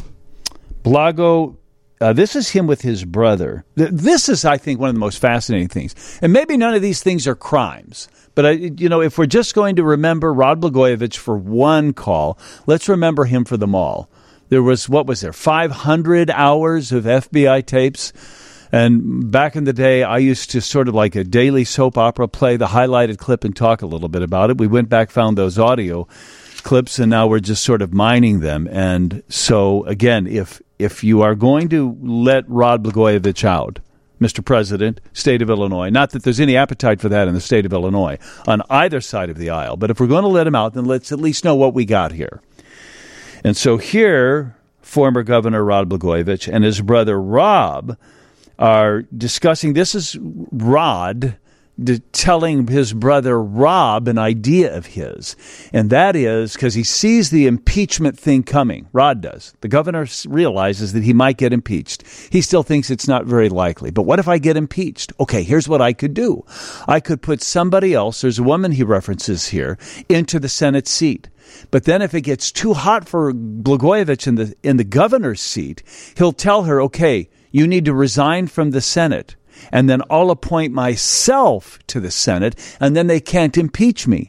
Blago, uh, this is him with his brother. This is, I think, one of the most fascinating things. And maybe none of these things are crimes. But, I, you know, if we're just going to remember Rod Blagojevich for one call, let's remember him for them all. There was, what was there, five hundred hours of F B I tapes? And back in the day, I used to sort of like a daily soap opera play the highlighted clip and talk a little bit about it. We went back, found those audio clips, and now we're just sort of mining them. And so, again, if if you are going to let Rod Blagojevich out, Mister President, state of Illinois, not that there's any appetite for that in the state of Illinois on either side of the aisle, but if we're going to let him out, then let's at least know what we got here. And so here, former Governor Rod Blagojevich and his brother Rob are discussing, this is Rod de- telling his brother Rob an idea of his, and that is because he sees the impeachment thing coming. Rod does. The governor realizes that he might get impeached. He still thinks it's not very likely. But what if I get impeached? Okay, here's what I could do. I could put somebody else, there's a woman he references here, into the Senate seat. But then if it gets too hot for Blagojevich in the in the governor's seat, he'll tell her, okay, you need to resign from the Senate, and then I'll appoint myself to the Senate, and then they can't impeach me.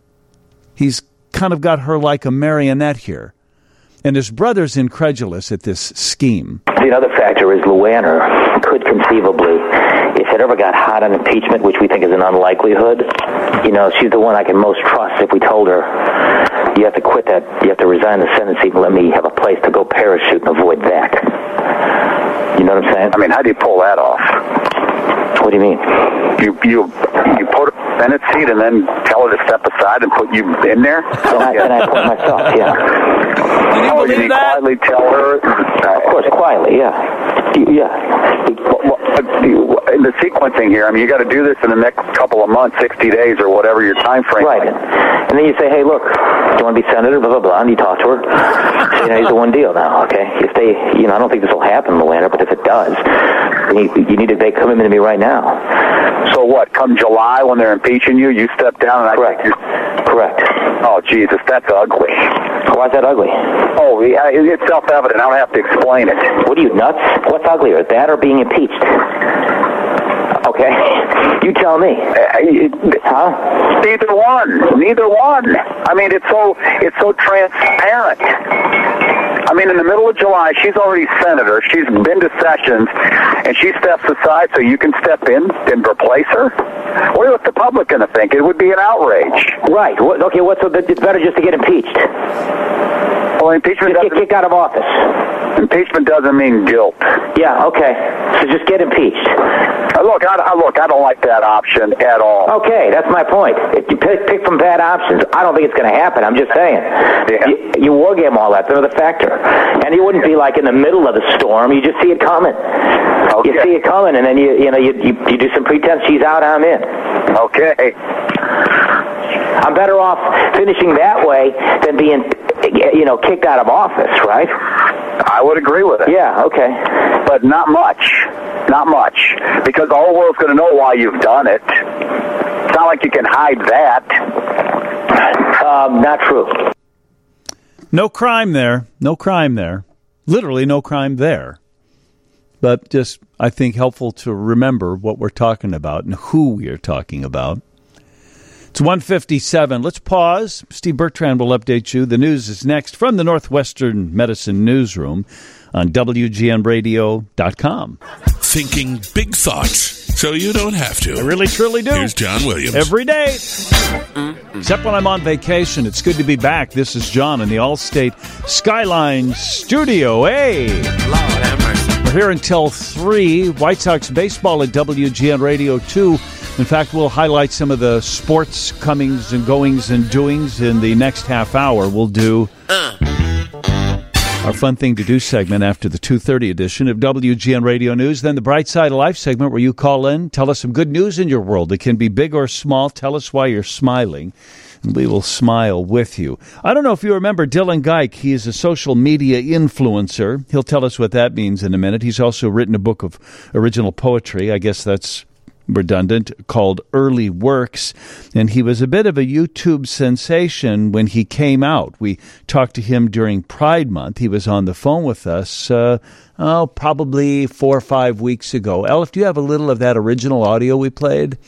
He's kind of got her like a marionette here. And his brother's incredulous at this scheme. The other factor is Luanner could conceivably, if it ever got hot on impeachment, which we think is an unlikelihood, you know, she's the one I can most trust if we told her, you have to quit that, you have to resign the Senate seat and let me have a place to go parachute and avoid that. You know what I'm saying? I mean, how do you pull that off? What do you mean? You you you put a Senate seat and then tell her to step aside and put you in there? Then I, then I put myself, yeah. Can you oh, believe you that? Quietly tell her? Uh, of course, quietly, yeah. Yeah. In the sequencing here, I mean, you got to do this in the next couple of months, sixty days or whatever your time frame is. Right. And then you say, hey, look, do you want to be senator, blah, blah, blah, and you talk to her. You know, here's the one deal now, okay? If they, you know, I don't think this will happen, Luanner, but if it does, you, you need to make commitment to me right now. So what, come July when they're impeaching you, you step down and I Correct. think you're... Correct. Oh, Jesus, that's ugly. Why is that ugly? Oh, yeah, it's self-evident. I don't have to explain it. What are you, nuts? What's uglier, that or being impeached? Okay, you tell me. Uh, huh? Neither one. Neither one. I mean, it's so it's so transparent. I mean, in the middle of July, she's already senator. She's been to sessions, and she steps aside so you can step in and replace her. What is the public going to think? It would be an outrage. Right. What, okay. What's so it's better just to get impeached? Well, impeachment just get kicked out of office. Impeachment doesn't mean guilt. Yeah. Okay. So just get impeached. Uh, look, I, I look. I don't like that option at all. Okay, that's my point. If you pick, pick from bad options, I don't think it's going to happen. I'm just saying. Yeah. You, you war game all that. They're the factor, and you wouldn't be like in the middle of the storm. You just see it coming. Okay. You see it coming, and then you you know you you, you do some pretense. She's out. I'm in. Okay. I'm better off finishing that way than being, you know, kicked out of office, right? I would agree with it. Yeah, okay. But not much. Not much. Because the whole world's going to know why you've done it. It's not like you can hide that. Um, not true. No crime there. No crime there. Literally no crime there. But just, I think, helpful to remember what we're talking about and who we are talking about. It's one fifty-seven. Let's pause. Steve Bertrand will update you. The news is next from the Northwestern Medicine Newsroom on W G N radio dot com. Thinking big thoughts so you don't have to. I really, truly do. Here's John Williams. Every day. Mm-hmm. Except when I'm on vacation. It's good to be back. This is John in the Allstate Skyline Studio. Hey! Lord have mercy. We're here until three. White Sox baseball at W G N Radio two. In fact, we'll highlight some of the sports comings and goings and doings in the next half hour. We'll do our Fun Thing to Do segment after the two thirty edition of W G N Radio News. Then the Bright Side of Life segment where you call in, tell us some good news in your world. It can be big or small. Tell us why you're smiling, and we will smile with you. I don't know if you remember Dylan Geik. He is a social media influencer. He'll tell us what that means in a minute. He's also written a book of original poetry. I guess that's redundant, called Early Works, and he was a bit of a YouTube sensation when he came out. We talked to him during Pride Month. He was on the phone with us, uh, oh, probably four or five weeks ago. Elif, do you have a little of that original audio we played?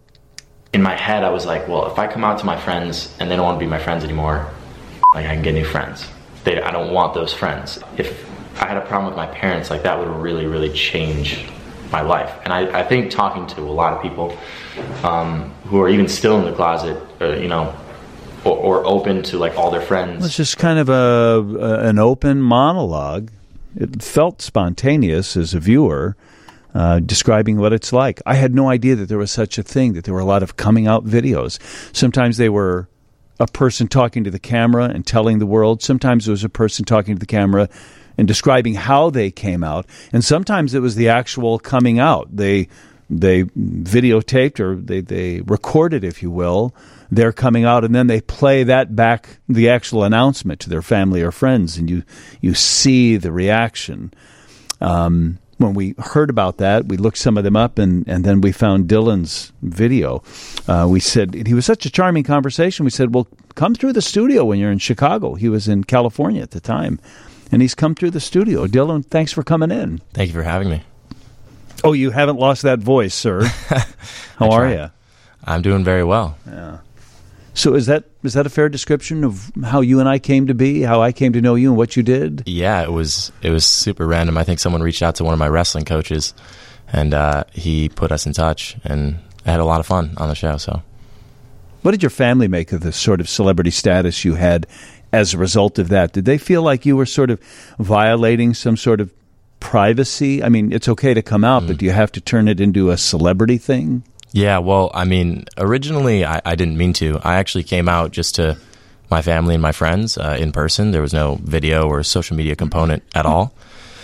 In my head, I was like, well, if I come out to my friends and they don't want to be my friends anymore, like I can get new friends. They, I don't want those friends. If I had a problem with my parents, like that would really, really change my life. And I, I think talking to a lot of people um, who are even still in the closet, or, you know, or, or open to like all their friends. It's just kind of a, a an open monologue. It felt spontaneous as a viewer, uh, describing what it's like. I had no idea that there was such a thing, that there were a lot of coming out videos. Sometimes they were a person talking to the camera and telling the world. Sometimes it was a person talking to the camera and describing how they came out, and sometimes it was the actual coming out. They they videotaped or they, they recorded, if you will, their coming out, and then they play that back, the actual announcement, to their family or friends, and you you see the reaction. Um, when we heard about that, we looked some of them up, and, and then we found Dylan's video. Uh, we said, he was such a charming conversation, we said, well, come through the studio when you're in Chicago. He was in California at the time. And he's come through the studio. Dylan, thanks for coming in. Thank you for having me. Oh, you haven't lost that voice, sir. How are you? I'm doing very well. Yeah. So is that is that a fair description of how you and I came to be, how I came to know you and what you did? Yeah, it was it was super random. I think someone reached out to one of my wrestling coaches, and uh, he put us in touch, and I had a lot of fun on the show. So, what did your family make of the sort of celebrity status you had as a result of that? Did they feel like you were sort of violating some sort of privacy? I mean, it's okay to come out, mm. but do you have to turn it into a celebrity thing? Yeah, well, I mean, originally I, I didn't mean to. I actually came out just to my family and my friends uh, in person. There was no video or social media component at all.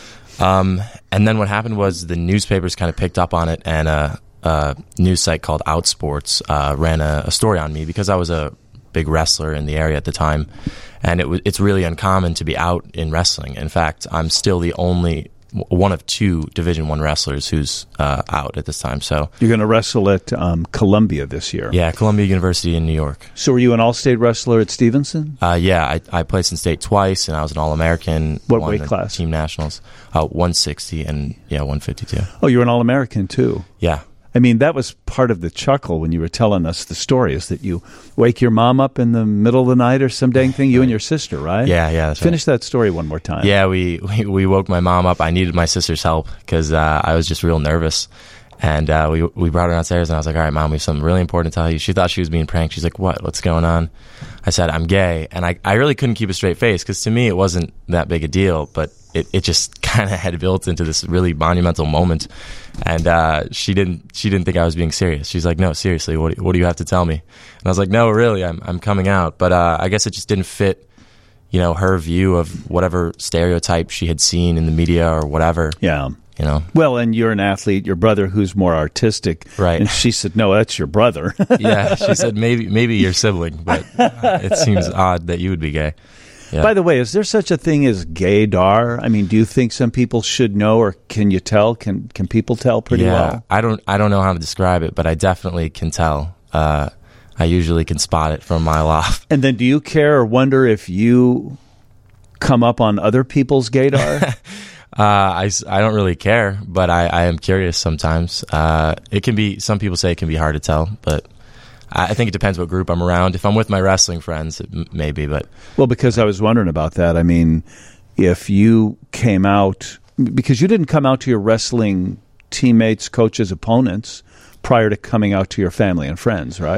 Um, and then what happened was the newspapers kind of picked up on it, and a, a news site called Outsports uh, ran a, a story on me because I was a big wrestler in the area at the time. And it w- it's really uncommon to be out in wrestling. In fact, I'm still the only one of two Division One wrestlers who's uh, out at this time. So you're going to wrestle at um, Columbia this year. Yeah, Columbia University in New York. So were you an all-state wrestler at Stevenson? Uh, yeah, I, I placed in state twice, and I was an All-American. What weight class? Team nationals, uh, one sixty and yeah, one fifty-two. Oh, you're an All-American too. Yeah. I mean, that was part of the chuckle when you were telling us the story, is that you wake your mom up in the middle of the night or some dang thing, you right. and your sister, right? Yeah, yeah. That's Finish right. that story one more time. Yeah, we, we, we woke my mom up. I needed my sister's help because uh, I was just real nervous. And uh, we we brought her downstairs, and I was like, all right, Mom, we have something really important to tell you. She thought she was being pranked. She's like, what? What's going on? I said, I'm gay. And I, I really couldn't keep a straight face because to me it wasn't that big a deal, but it, it just kind of had built into this really monumental moment. And uh, she didn't she didn't think I was being serious. She's like, no, seriously, what, what do you have to tell me? And I was like, no, really, I'm I'm coming out. But uh, I guess it just didn't fit, you know, her view of whatever stereotype she had seen in the media or whatever. Yeah. You know? Well, and you're an athlete, your brother who's more artistic. Right. And she said, no, that's your brother. Yeah, she said, maybe maybe your sibling, but it seems odd that you would be gay. Yeah. By the way, is there such a thing as gaydar? I mean, do you think some people should know, or can you tell? Can can people tell pretty yeah, well? I don't I don't know how to describe it, but I definitely can tell. Uh, I usually can spot it from a mile off. And then do you care or wonder if you come up on other people's gaydar? Uh, I, I don't really care, but I, I am curious sometimes. Uh, it can be, some people say it can be hard to tell, but I, I think it depends what group I'm around. If I'm with my wrestling friends, it m- maybe, but. Well, because I was wondering about that. I mean, if you came out, because you didn't come out to your wrestling teammates, coaches, opponents prior to coming out to your family and friends, right?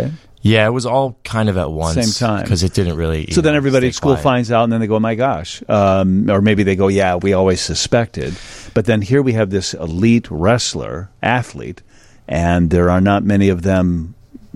Yeah, it was all kind of at once. Same time. Because it didn't really... So then know, everybody at school quiet. finds out, and then they go, oh, my gosh. Um, or maybe they go, yeah, we always suspected. But then here we have this elite wrestler, athlete, and there are not many of them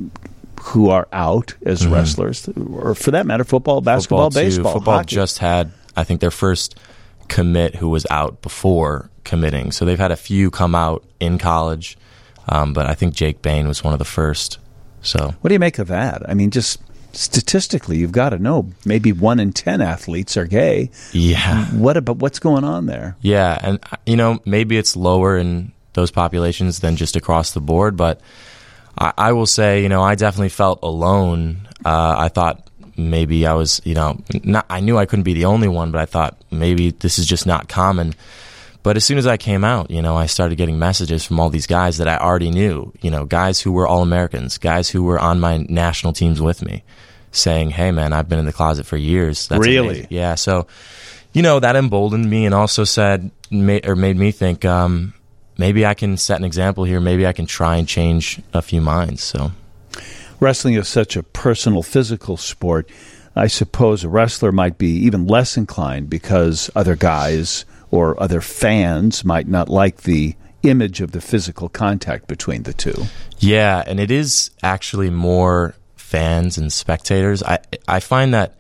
who are out as Mm-hmm. wrestlers. Or for that matter, football, basketball, Football, too. baseball, Football hockey. just had, I think, their first commit who was out before committing. So they've had a few come out in college, um, but I think Jake Bain was one of the first. So What do you make of that? I mean, just statistically, you've got to know maybe one in ten athletes are gay. Yeah. What about what's going on there? Yeah, and, you know, maybe it's lower in those populations than just across the board, but I, I will say, you know, I definitely felt alone. Uh, I thought maybe I was, you know, not, I knew I couldn't be the only one, but I thought maybe this is just not common. But as soon as I came out, you know, I started getting messages from all these guys that I already knew, you know, guys who were All-Americans, guys who were on my national teams with me, saying, hey, man, I've been in the closet for years. That's Really? amazing. Yeah, so, you know, that emboldened me and also said, ma- or made me think, um, maybe I can set an example here. Maybe I can try and change a few minds, so... Wrestling is such a personal, physical sport. I suppose a wrestler might be even less inclined because other guys or other fans might not like the image of the physical contact between the two. Yeah, and it is actually more fans and spectators. I I find that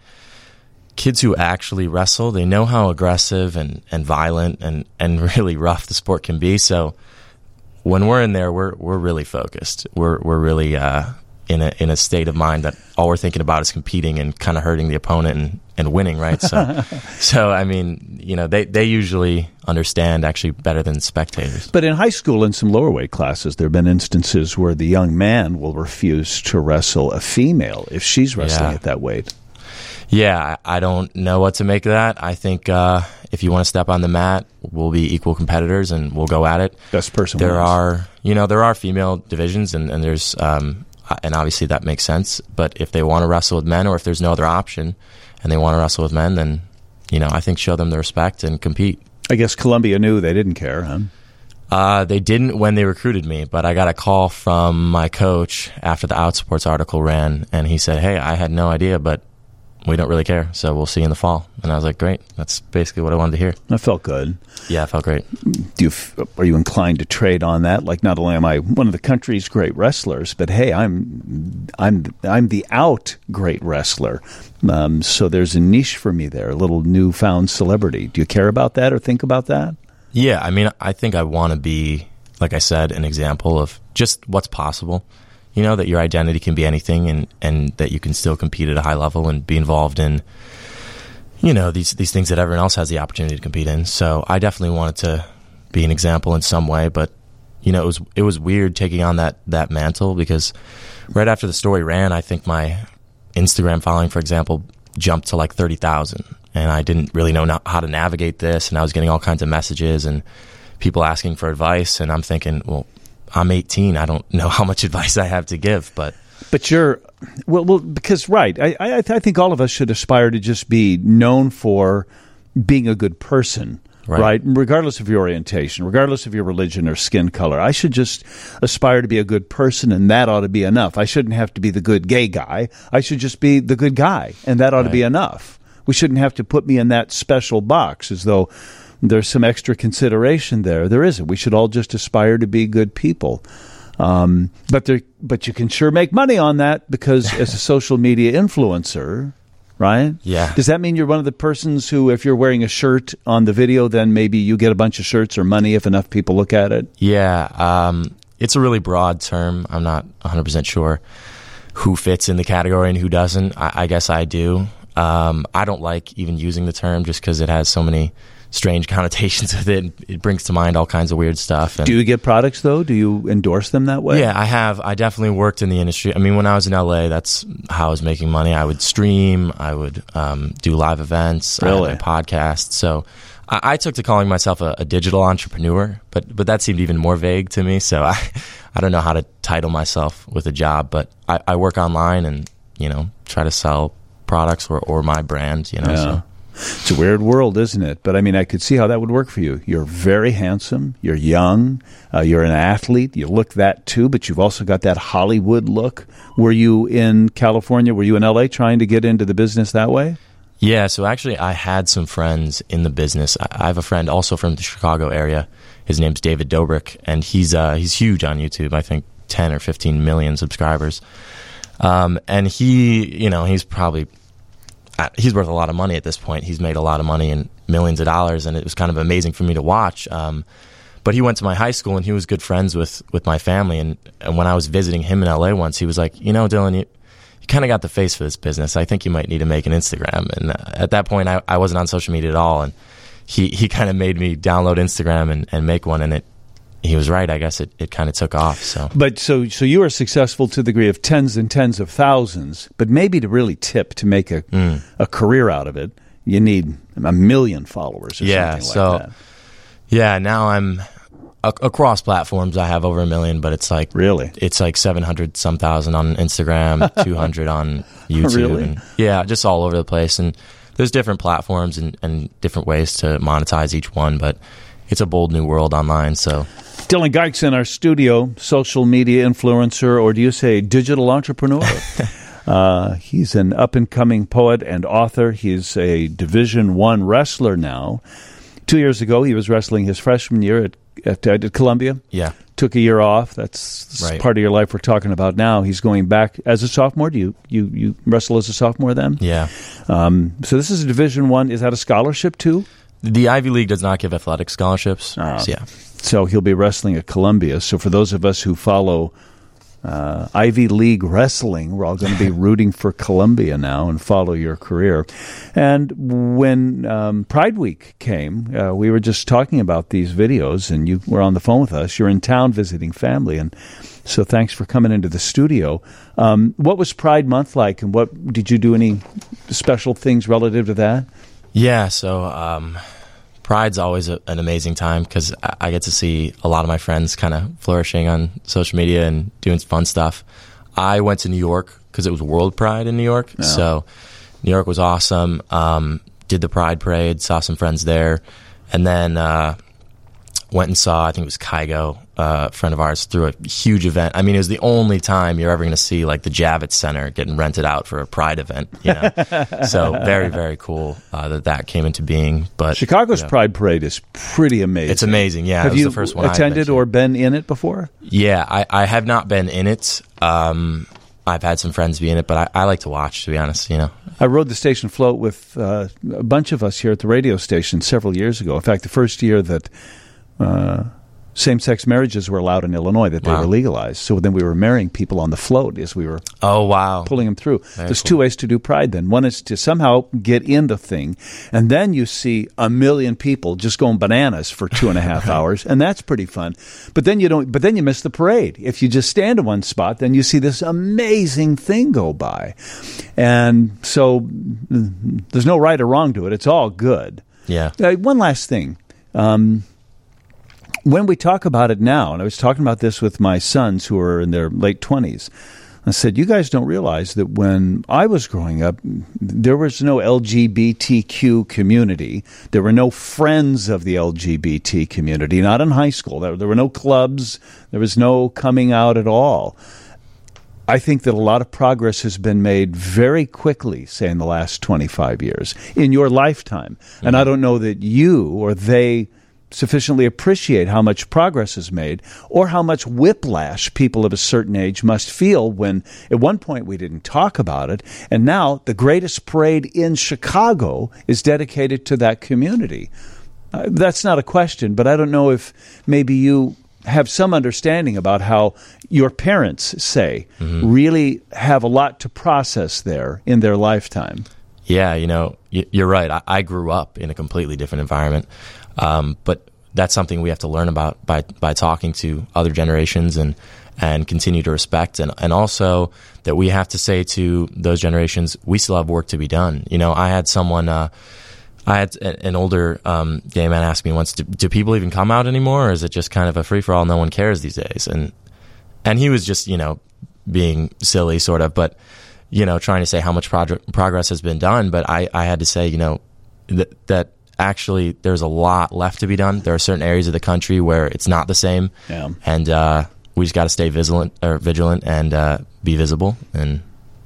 kids who actually wrestle, they know how aggressive and, and violent and, and really rough the sport can be. So when we're in there, we're we're really focused. We're we're really uh, in a in a state of mind that all we're thinking about is competing and kind of hurting the opponent and, and winning, right? So, so I mean, you know, they, they usually understand actually better than spectators. But in high school, in some lower weight classes, there have been instances where the young man will refuse to wrestle a female if she's wrestling Yeah. at that weight. Yeah, I I don't know what to make of that. I think uh, if you want to step on the mat, we'll be equal competitors and we'll go at it. Best person There wins. are, you know, there are female divisions, and, and there's, um, and obviously that makes sense. But if they want to wrestle with men, or if there's no other option, and they want to wrestle with men, then, you know, I think show them the respect and compete. I guess Columbia knew they didn't care, huh? Uh, they didn't when they recruited me, but I got a call from my coach after the Outsports article ran, and he said, hey, I had no idea, but we don't really care, so we'll see you in the fall. And I was like, great. That's basically what I wanted to hear. That felt good. Yeah, it felt great. Do you f- are you inclined to trade on that? Like, not only am I one of the country's great wrestlers, but hey, I'm I'm I'm the out great wrestler. Um, so there's a niche for me there, a little newfound celebrity. Do you care about that or think about that? Yeah, I mean, I think I want to be, like I said, an example of just what's possible. You know, that your identity can be anything, and, and that you can still compete at a high level and be involved in, you know, these these things that everyone else has the opportunity to compete in. So I definitely wanted to be an example in some way, but, you know, it was it was weird taking on that, that mantle, because right after the story ran, I think my Instagram following, for example, jumped to like thirty thousand, and I didn't really know na- how to navigate this, and I was getting all kinds of messages and people asking for advice, and I'm thinking, well, I'm eighteen. I don't know how much advice I have to give, but But you're well, well because right. I, I I think all of us should aspire to just be known for being a good person, right. right? Regardless of your orientation, regardless of your religion or skin color. I should just aspire to be a good person, and that ought to be enough. I shouldn't have to be the good gay guy. I should just be the good guy, and that ought right. to be enough. We shouldn't have to put me in that special box as though there's some extra consideration there. There isn't. We should all just aspire to be good people. Um, but there, but you can sure make money on that, because as a social media influencer, right? Yeah. Does that mean you're one of the persons who, if you're wearing a shirt on the video, then maybe you get a bunch of shirts or money if enough people look at it? Yeah. Um, it's a really broad term. I'm not one hundred percent sure who fits in the category and who doesn't. I, I guess I do. Um, I don't like even using the term just because it has so many strange connotations with it. It brings to mind all kinds of weird stuff. And do you get products, though? Do you endorse them that way? Yeah, I have. I definitely worked in the industry. I mean, when I was in L A, that's how I was making money. I would stream. I would um, do live events. Really? I had my podcast. So I, I took to calling myself a, a digital entrepreneur, but but that seemed even more vague to me. So I, I don't know how to title myself with a job, but I, I work online and, you know, try to sell products or, or my brand, you know. Yeah. So. It's a weird world, isn't it? But I mean, I could see how that would work for you. You're very handsome. You're young. Uh, you're an athlete. You look that too, but you've also got that Hollywood look. Were you in California? Were you in L A trying to get into the business that way? Yeah, so actually I had some friends in the business. I I have a friend also from the Chicago area. His name's David Dobrik, and he's uh, he's huge on YouTube. I think ten or fifteen million subscribers. Um, and he, you know, he's probably... he's worth a lot of money at this point. He's made a lot of money and millions of dollars, and it was kind of amazing for me to watch. Um, but he went to my high school, and he was good friends with, with my family. And, and when I was visiting him in L A once, he was like, you know, Dylan, you, you kind of got the face for this business. I think you might need to make an Instagram. And uh, at that point, I, I wasn't on social media at all. And he, he kind of made me download Instagram and, and make one, and it he was right. I guess it, it kind of took off. So, But so so you were successful to the degree of tens and tens of thousands, but maybe to really tip to make a Mm. a career out of it, you need a million followers or yeah, something like so, that. Yeah, now I'm a- across platforms. I have over a million, but it's like really, it's like seven hundred some thousand on Instagram, two hundred on YouTube. Really? And yeah, just all over the place. And there's different platforms and, and different ways to monetize each one, but it's a bold new world online. So, Dylan Geik's in our studio, social media influencer, or do you say digital entrepreneur? uh, he's an up-and-coming poet and author. He's a Division One wrestler now. Two years ago, he was wrestling his freshman year at, at, at Columbia. Yeah. Took a year off. That's Right. part of your life we're talking about now. He's going back as a sophomore. Do you you, you wrestle as a sophomore then? Yeah. Um, so this is a Division One. Is that a scholarship too? The Ivy League does not give athletic scholarships. Uh, so, yeah. So he'll be wrestling at Columbia. So for those of us who follow uh, Ivy League wrestling, we're all going to be rooting for Columbia now and follow your career. And when um, Pride Week came, uh, we were just talking about these videos, and you were on the phone with us. You're in town visiting family, and so thanks for coming into the studio. Um, what was Pride Month like, and what did you do any special things relative to that? Yeah, so um, Pride's always a, an amazing time because I, I get to see a lot of my friends kind of flourishing on social media and doing fun stuff. I went to New York because it was World Pride in New York, Yeah. so New York was awesome. Um, did the Pride Parade, saw some friends there, and then uh, went and saw, I think it was Kygo, uh, a friend of ours, threw a huge event. I mean, it was the only time you're ever going to see like the Javits Center getting rented out for a Pride event. You know, so very, very cool uh, that that came into being. But Chicago's you know, Pride Parade is pretty amazing. It's amazing. Yeah, Have it was you the first one I've been attended to. or been in it before? Yeah, I, I have not been in it. Um, I've had some friends be in it, but I, I like to watch, to be honest, you know. I rode the station float with uh, a bunch of us here at the radio station several years ago. In fact, the first year that uh, same-sex marriages were allowed in Illinois, that they Wow. were legalized. So then we were marrying people on the float as we were Oh, wow. pulling them through. Very There's cool. two ways to do Pride then. One is to somehow get in the thing, and then you see a million people just going bananas for two and a half hours, and that's pretty fun. But then you don't. But then you miss the parade. If you just stand in one spot, then you see this amazing thing go by, and so mm, there's no right or wrong to it. It's all good. Yeah. Uh, one last thing. Um, when we talk about it now, and I was talking about this with my sons who are in their late twenties, I said, you guys don't realize that when I was growing up, there was no L G B T Q community. There were no friends of the L G B T community, not in high school. There, there were no clubs. There was no coming out at all. I think that a lot of progress has been made very quickly, say, in the last twenty-five years, in your lifetime. Mm-hmm. And I don't know that you or they sufficiently appreciate how much progress is made or how much whiplash people of a certain age must feel when at one point we didn't talk about it, and now the greatest parade in Chicago is dedicated to that community. Uh, that's not a question, but I don't know if maybe you have some understanding about how your parents, say, mm-hmm. really have a lot to process there in their lifetime. Yeah, you know, you're right. I, I grew up in a completely different environment, um, but that's something we have to learn about by by talking to other generations and and continue to respect, and and also that we have to say to those generations, we still have work to be done. You know, I had someone. Uh, I had an older um, gay man ask me once, do, do people even come out anymore, or is it just kind of a free-for-all, no one cares these days? And and he was just, you know, being silly, sort of, but, you know, trying to say how much project, progress has been done. But I, I had to say, you know, th- that actually there's a lot left to be done. There are certain areas of the country where it's not the same, yeah. and uh, we just got to stay vigilant or vigilant and uh, be visible. And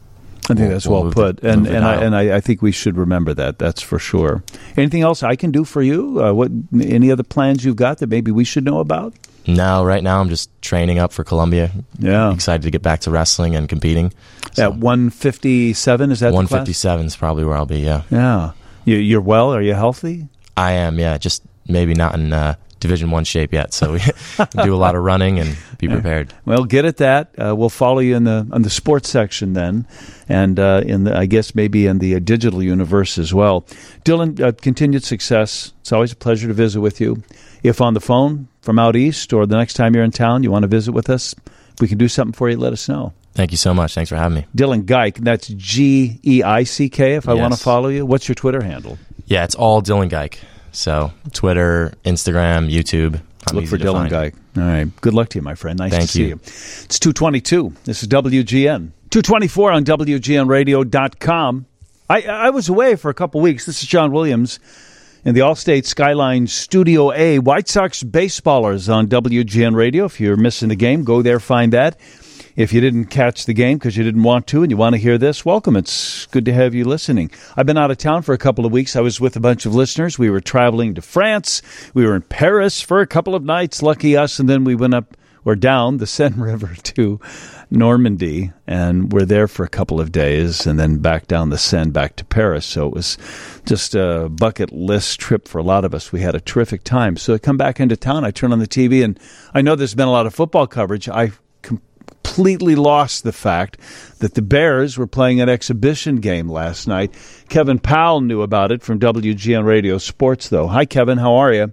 I think that's we'll well put, the, and the and I dial. and I, I think we should remember that. That's for sure. Anything else I can do for you? Uh, what any other plans you've got that maybe we should know about? No, right now I'm just training up for Columbia. Yeah, excited to get back to wrestling and competing. So. At one fifty-seven, is that one fifty-seven is probably where I'll be. Yeah, yeah. You, you're well. Are you healthy? I am. Yeah, just maybe not in uh, Division One shape yet. So we do a lot of running and be prepared. Well, get at that. Uh, we'll follow you in the on the sports section then, and uh, in the I guess maybe in the uh, digital universe as well. Dylan, uh, continued success. It's always a pleasure to visit with you. If on the phone from out east or the next time you're in town, you want to visit with us, if we can do something for you, let us know. Thank you so much. Thanks for having me. Dylan Geik, that's G E I C K if I yes. want to follow you. What's your Twitter handle? Yeah, it's all Dylan Geik. So Twitter, Instagram, YouTube. I'm Look for Dylan Geik. All right. Good luck to you, my friend. Nice Thank to see you. you. It's two twenty-two. This is W G N. two twenty-four on W G N radio dot com. I, I was away for a couple weeks. This is John Williams in the Allstate Skyline Studio A. White Sox baseballers on W G N Radio. If you're missing the game, go there, find that. If you didn't catch the game because you didn't want to and you want to hear this, welcome. It's good to have you listening. I've been out of town for a couple of weeks. I was with a bunch of listeners. We were traveling to France. We were in Paris for a couple of nights, lucky us, and then we went up or down the Seine River to Normandy, and we're there for a couple of days, and then back down the Seine back to Paris. So it was just a bucket list trip for a lot of us. We had a terrific time. So I come back into town, I turn on the T V, and I know there's been a lot of football coverage. I completely lost the fact that the Bears were playing an exhibition game last night. Kevin Powell knew about it from W G N Radio Sports, though. Hi, Kevin. How are you?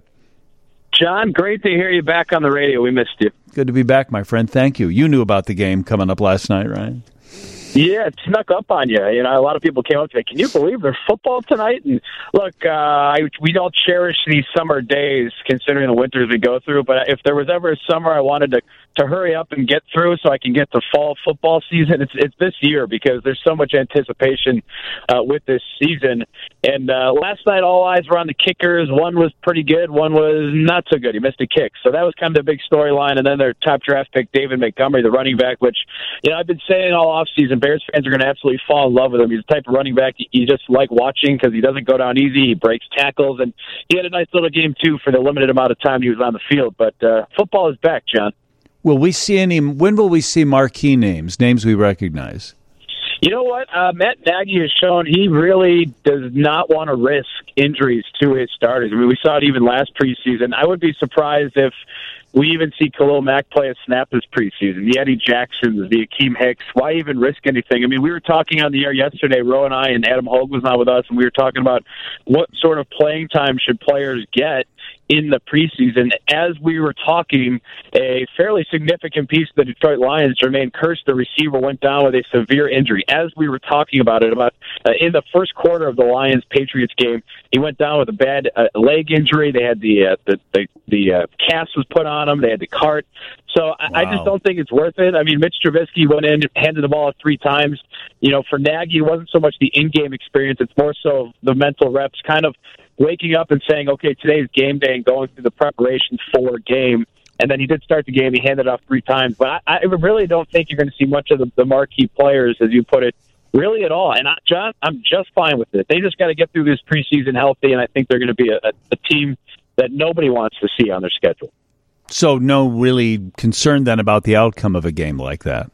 John, great to hear you back on the radio. We missed you. Good to be back, my friend. Thank you. You knew about the game coming up last night, right? Yeah, it snuck up on you. You know, a lot of people came up to me, can you believe there's football tonight? And look, uh, I, we don't cherish these summer days considering the winters we go through, but if there was ever a summer I wanted to, to hurry up and get through so I can get to fall football season, it's it's this year because there's so much anticipation uh, with this season. And uh, last night, all eyes were on the kickers. One was pretty good. One was not so good. He missed a kick. So that was kind of the big storyline. And then their top draft pick, David Montgomery, the running back, which, you know, I've been saying all offseason, Bears fans are going to absolutely fall in love with him. He's the type of running back you just like watching because he doesn't go down easy. He breaks tackles. And he had a nice little game, too, for the limited amount of time he was on the field. But uh, football is back, John. Will we see any? When will we see marquee names, names we recognize? You know what? Uh, Matt Nagy has shown he really does not want to risk injuries to his starters. I mean, we saw it even last preseason. I would be surprised if we even see Khalil Mack play a snap this preseason. The Eddie Jacksons, the Akeem Hicks. Why even risk anything? I mean, we were talking on the air yesterday, Roe and I, and Adam Hogue was on with us, and we were talking about what sort of playing time should players get in the preseason. As we were talking, a fairly significant piece of the Detroit Lions, Jermaine Kearse, the receiver, went down with a severe injury. As we were talking about it, about uh, in the first quarter of the Lions-Patriots game, he went down with a bad uh, leg injury. They had the uh, the the, the uh, cast was put on him. They had the cart. So I, wow. I just don't think it's worth it. I mean, Mitch Trubisky went in, handed the ball three times. You know, for Nagy, it wasn't so much the in-game experience. It's more so the mental reps, kind of waking up and saying, okay, today's game day and going through the preparation for a game. And then he did start the game. He handed off three times. But I, I really don't think you're going to see much of the, the marquee players, as you put it, really at all. And, I, John, I'm just fine with it. They just got to get through this preseason healthy, and I think they're going to be a, a, a team that nobody wants to see on their schedule. So no really concern then about the outcome of a game like that?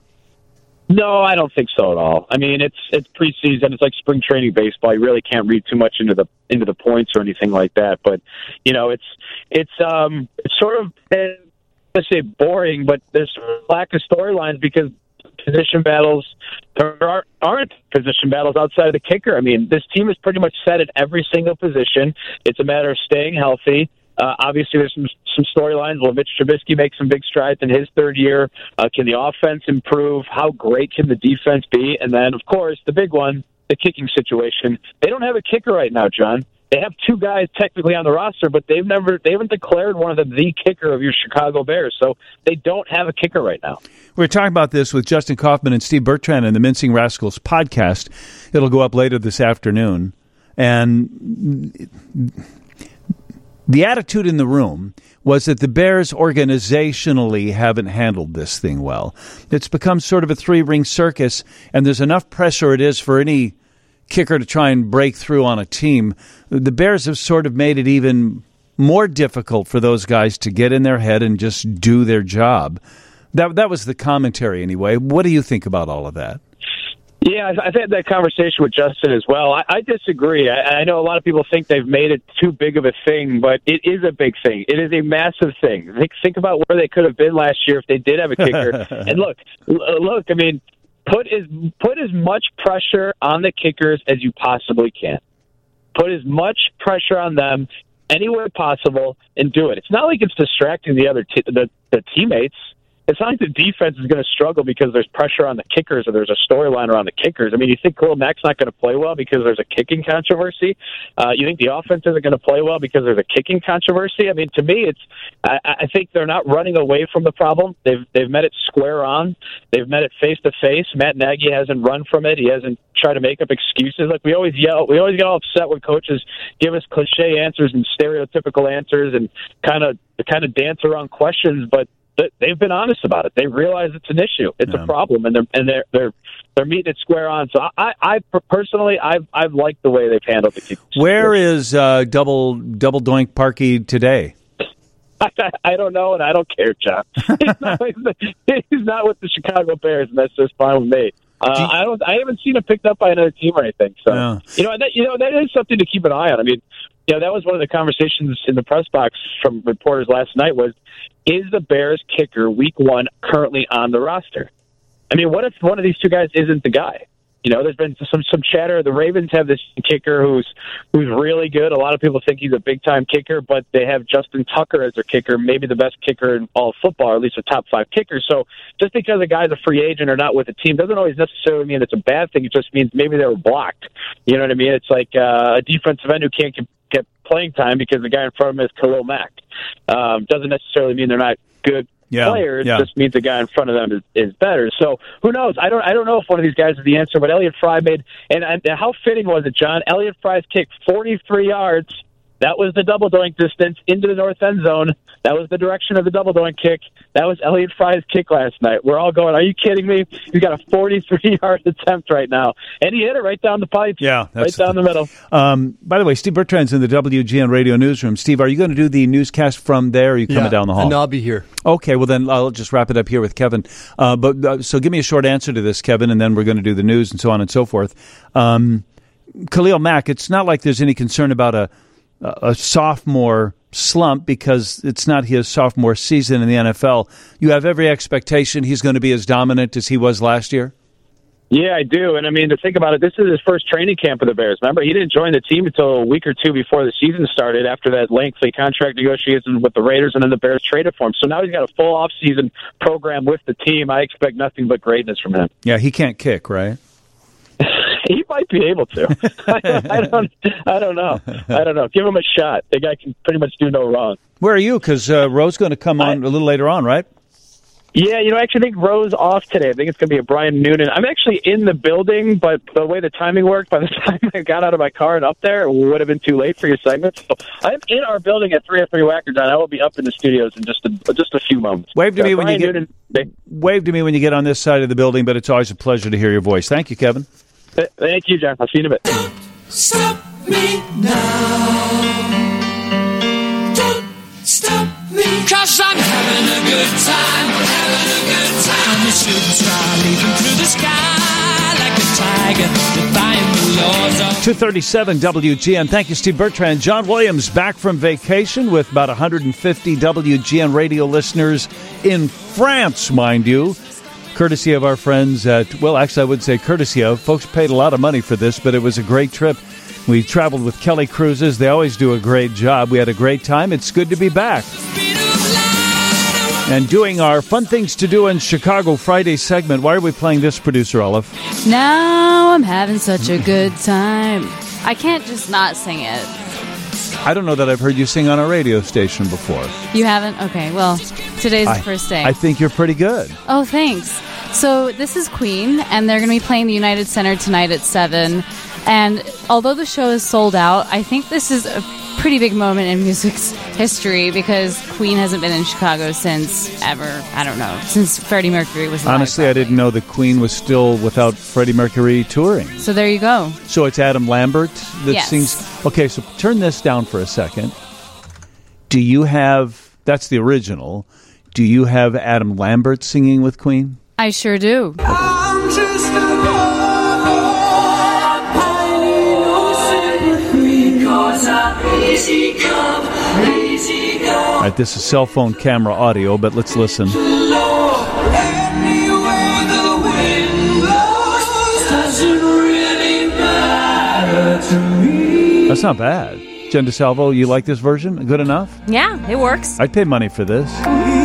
No, I don't think so at all. I mean, it's it's preseason. It's like spring training baseball. You really can't read too much into the into the points or anything like that. But you know, it's it's um it's sort of eh, let's say boring, but there's a lack of storylines because position battles there aren't, aren't position battles outside of the kicker. I mean, this team is pretty much set at every single position. It's a matter of staying healthy. Uh, obviously, there's some some storylines. Will Mitch Trubisky make some big strides in his third year? Uh, can the offense improve? How great can the defense be? And then, of course, the big one, the kicking situation. They don't have a kicker right now, John. They have two guys technically on the roster, but they've never they haven't declared one of them the kicker of your Chicago Bears. So they don't have a kicker right now. We're talking about this with Justin Kaufman and Steve Bertrand in the Mincing Rascals podcast. It'll go up later this afternoon. And the attitude in the room was that the Bears organizationally haven't handled this thing well. It's become sort of a three-ring circus, and there's enough pressure it is for any kicker to try and break through on a team. The Bears have sort of made it even more difficult for those guys to get in their head and just do their job. That that was the commentary anyway. What do you think about all of that? Yeah, I've had that conversation with Justin as well. I, I disagree. I, I know a lot of people think they've made it too big of a thing, but it is a big thing. It is a massive thing. Think, think about where they could have been last year if they did have a kicker. And look, look, I mean, put as, put as much pressure on the kickers as you possibly can. Put as much pressure on them any way possible and do it. It's not like it's distracting the other t- the, the teammates. It's not like the defense is going to struggle because there's pressure on the kickers or there's a storyline around the kickers. I mean, you think Khalil Mack's not going to play well because there's a kicking controversy? Uh, you think the offense isn't going to play well because there's a kicking controversy? I mean, to me, it's I, I think they're not running away from the problem. They've they've met it square on. They've met it face to face. Matt Nagy hasn't run from it. He hasn't tried to make up excuses. Like we always yell, we always get all upset when coaches give us cliche answers and stereotypical answers and kind of kind of dance around questions, but they've been honest about it. They realize it's an issue. It's yeah. a problem, and they're and they're they're they're meeting it square on. So I, I personally, I've I've liked the way they've handled the kickers. Where is uh, double double doink Parkey today? I, I don't know, and I don't care, John. He's not, he's not with the Chicago Bears, and that's just fine with me. Uh, I don't. I haven't seen him picked up by another team or anything. So yeah. you know, that, you know, that is something to keep an eye on. I mean, you know, that was one of the conversations in the press box from reporters last night was, is the Bears kicker week one currently on the roster? I mean, what if one of these two guys isn't the guy? You know, there's been some some chatter. The Ravens have this kicker who's who's really good. A lot of people think he's a big-time kicker, but they have Justin Tucker as their kicker, maybe the best kicker in all of football, or at least a top five kicker. So just because a guy's a free agent or not with a team doesn't always necessarily mean it's a bad thing. It just means maybe they were blocked. You know what I mean? It's like uh, a defensive end who can't get, get playing time because the guy in front of him is Khalil Mack. Um, doesn't necessarily mean they're not good Yeah, players, yeah. just means the guy in front of them is, is better. So who knows? I don't I don't know if one of these guys is the answer, but Elliott Fry made, and, and how fitting was it, John? Elliott Fry's kick, forty-three yards. That was the double doink distance into the north end zone. That was the direction of the double doink kick. That was Elliott Fry's kick last night. We're all going, are you kidding me? He's got a forty-three yard attempt right now. And he hit it right down the pipe. Yeah. Right down the middle. Um, by the way, Steve Bertrand's in the W G N Radio Newsroom. Steve, are you going to do the newscast from there, or are you coming yeah, down the hall? No, I'll be here. Okay, well then I'll just wrap it up here with Kevin. Uh, but uh, so give me a short answer to this, Kevin, and then we're going to do the news and so on and so forth. Um, Khalil Mack, it's not like there's any concern about a a sophomore slump because it's not his sophomore season in the N F L. You have every expectation he's going to be as dominant as he was last year? Yeah, I do. And, I mean, to think about it, this is his first training camp with the Bears. Remember, he didn't join the team until a week or two before the season started after that lengthy contract negotiation with the Raiders, and then the Bears traded for him. So now he's got a full off-season program with the team. I expect nothing but greatness from him. Yeah, he can't kick, right? He might be able to. I, don't, I don't. I don't know. I don't know. Give him a shot. The guy can pretty much do no wrong. Where are you? Because uh, Roe's going to come on I, a little later on, right? Yeah, you know, I actually think Roe's off today. I think it's going to be a Brian Noonan. I'm actually in the building, but the way the timing worked, by the time I got out of my car and up there, it would have been too late for your segment. So I'm in our building at three oh three Wackerdown. I will be up in the studios in just a, just a few moments. Wave to so me when Brian you get. Noonan, they, wave to me when you get on this side of the building. But it's always a pleasure to hear your voice. Thank you, Kevin. Thank you, John. I'll see you in a bit. Stop me now. Don't stop me. Cause I'm having a good time. Having a good time. I'm a shooting star leaping through the sky like a tiger, defying the laws of... two thirty-seven W G N. Thank you, Steve Bertrand. John Williams back from vacation with about one hundred fifty W G N radio listeners in France, mind you. Courtesy of our friends at, well, actually, I would say courtesy of. Folks paid a lot of money for this, but it was a great trip. We traveled with Kelly Cruises. They always do a great job. We had a great time. It's good to be back. And doing our Fun Things to Do in Chicago Friday segment. Why are we playing this, Producer Olive? Now I'm having such a good time. I can't just not sing it. I don't know that I've heard you sing on a radio station before. You haven't? Okay, well, today's I, the first day. I think you're pretty good. Oh, thanks. So this is Queen, and they're going to be playing the United Center tonight at seven. And although the show is sold out, I think this is a pretty big moment in music's history because Queen hasn't been in Chicago since ever, I don't know, since Freddie Mercury was alive. Honestly, I didn't know that Queen was still without Freddie Mercury touring. So there you go. So it's Adam Lambert that Yes. sings. Okay, so turn this down for a second. Do you have, that's the original, do you have Adam Lambert singing with Queen? I sure do. I'm just a easy come, easy go. All right, this is cell phone camera audio, but let's listen. Anywhere the wind blows doesn't really matter to me. That's not bad. Jen DeSalvo, you like this version? Good enough? Yeah, it works. I'd pay money for this.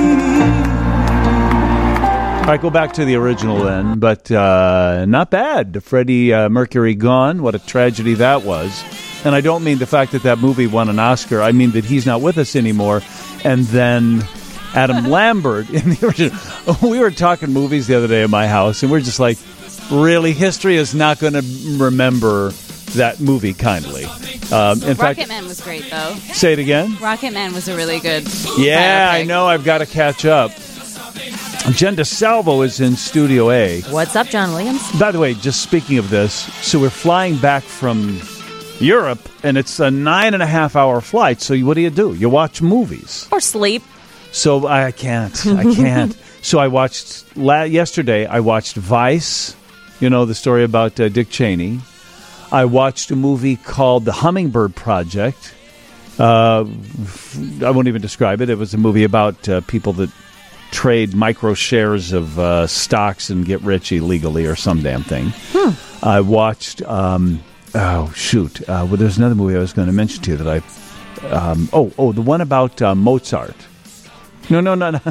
All right, go back to the original then, but uh, not bad. Freddie uh, Mercury gone. What a tragedy that was. And I don't mean the fact that that movie won an Oscar. I mean that he's not with us anymore. And then Adam Lambert in the original. We were talking movies the other day in my house, and we're just like, really? History is not going to remember that movie kindly. Um, in fact, Rocket Man was great, though. Say it again? Rocket Man was a really good Yeah, I know. I've got to catch up. Jen DeSalvo is in Studio A. What's up, John Williams? By the way, just speaking of this, so we're flying back from Europe, and it's a nine and a half hour flight. So what do you do? You watch movies. Or sleep. So I can't. I can't. So I watched, la- yesterday, I watched Vice, you know, the story about uh, Dick Cheney. I watched a movie called The Hummingbird Project. Uh, I won't even describe it. It was a movie about uh, people that trade micro shares of uh, stocks and get rich illegally or some damn thing. Hmm. I watched, um, oh, shoot. Uh, well, there's another movie I was going to mention to you that I, um, oh, oh, the one about uh, Mozart. No, no, no, no.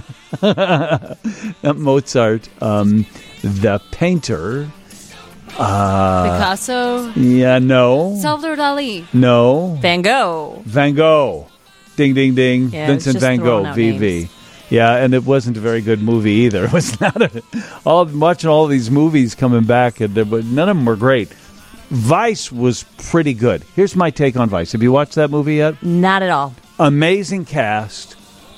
Not Mozart. Um, the painter. Uh, Picasso? Yeah, no. Salvador Dali? No. Van Gogh. Van Gogh. Ding, ding, ding. Yeah, Vincent it's just Van throwing Gogh, out V V. names. Yeah, and it wasn't a very good movie either. It was not a, all watching all these movies coming back, and there, but none of them were great. Vice was pretty good. Here's my take on Vice. Have you watched that movie yet? Not at all. Amazing cast,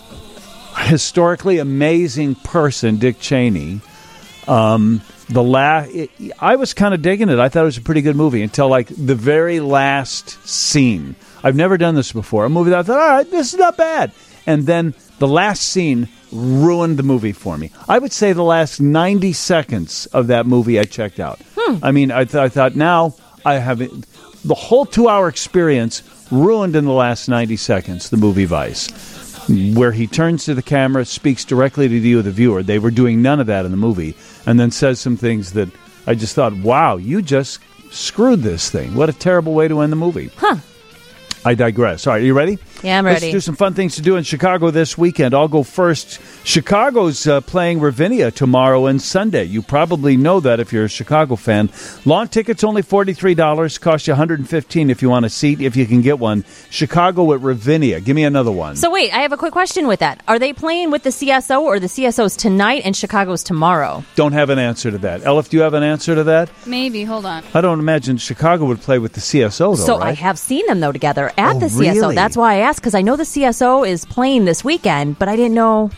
historically amazing person, Dick Cheney. Um, the la- it, I was kind of digging it. I thought it was a pretty good movie until like the very last scene. I've never done this before. A movie that I thought, all right, this is not bad, and then the last scene ruined the movie for me. I would say the last ninety seconds of that movie I checked out. Hmm. I mean, I, th- I thought now I have it, the whole two-hour experience ruined in the last ninety seconds, the movie Vice, where he turns to the camera, speaks directly to you, the viewer. They were doing none of that in the movie, and then says some things that I just thought, wow, you just screwed this thing. What a terrible way to end the movie. Huh. I digress. All right, are you ready? Yeah, I'm Let's ready. do some fun things to do in Chicago this weekend. I'll go first. Chicago's uh, playing Ravinia tomorrow and Sunday. You probably know that if you're a Chicago fan. Lawn tickets only forty-three dollars. Cost you one hundred fifteen dollars if you want a seat, if you can get one. Chicago at Ravinia. Give me another one. So wait, I have a quick question with that. Are they playing with the C S O, or the C S O's tonight and Chicago's tomorrow? Don't have an answer to that. Elif, do you have an answer to that? Maybe. Hold on. I don't imagine Chicago would play with the C S O, though, So right? I have seen them, though, together at Oh, the C S O. really? That's why I asked, because I know the C S O is playing this weekend, but I didn't know.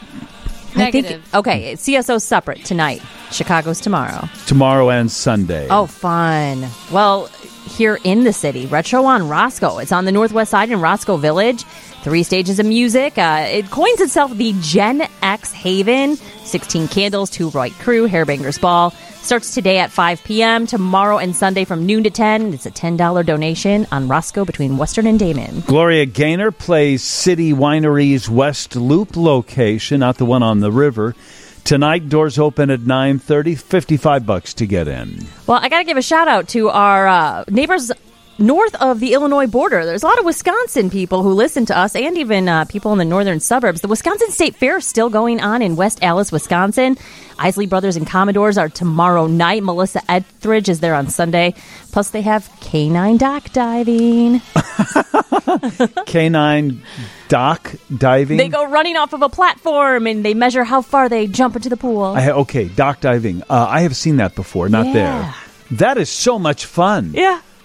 I think, Negative. okay, C S O's separate tonight. Chicago's tomorrow. Tomorrow and Sunday. Oh, fun. Well, here in the city, Retro on Roscoe. It's on the northwest side in Roscoe Village. Three stages of music. Uh, it coins itself the Gen X Haven. sixteen candles, two right crew, Hairbangers Ball. Starts today at five p.m. Tomorrow and Sunday from noon to ten. It's a ten dollars donation on Roscoe between Western and Damon. Gloria Gaynor plays City Winery's West Loop location, not the one on the river. Tonight, doors open at nine thirty, fifty-five bucks to get in. Well, I got to give a shout out to our uh, neighbors north of the Illinois border. There's a lot of Wisconsin people who listen to us, and even uh, people in the northern suburbs. The Wisconsin State Fair is still going on in West Allis, Wisconsin. Isley Brothers and Commodores are tomorrow night. Melissa Etheridge is there on Sunday. Plus, they have canine dock diving. Canine dock diving? They go running off of a platform, and they measure how far they jump into the pool. I ha- okay, dock diving. Uh, I have seen that before, not Yeah. there. That is so much fun. Yeah.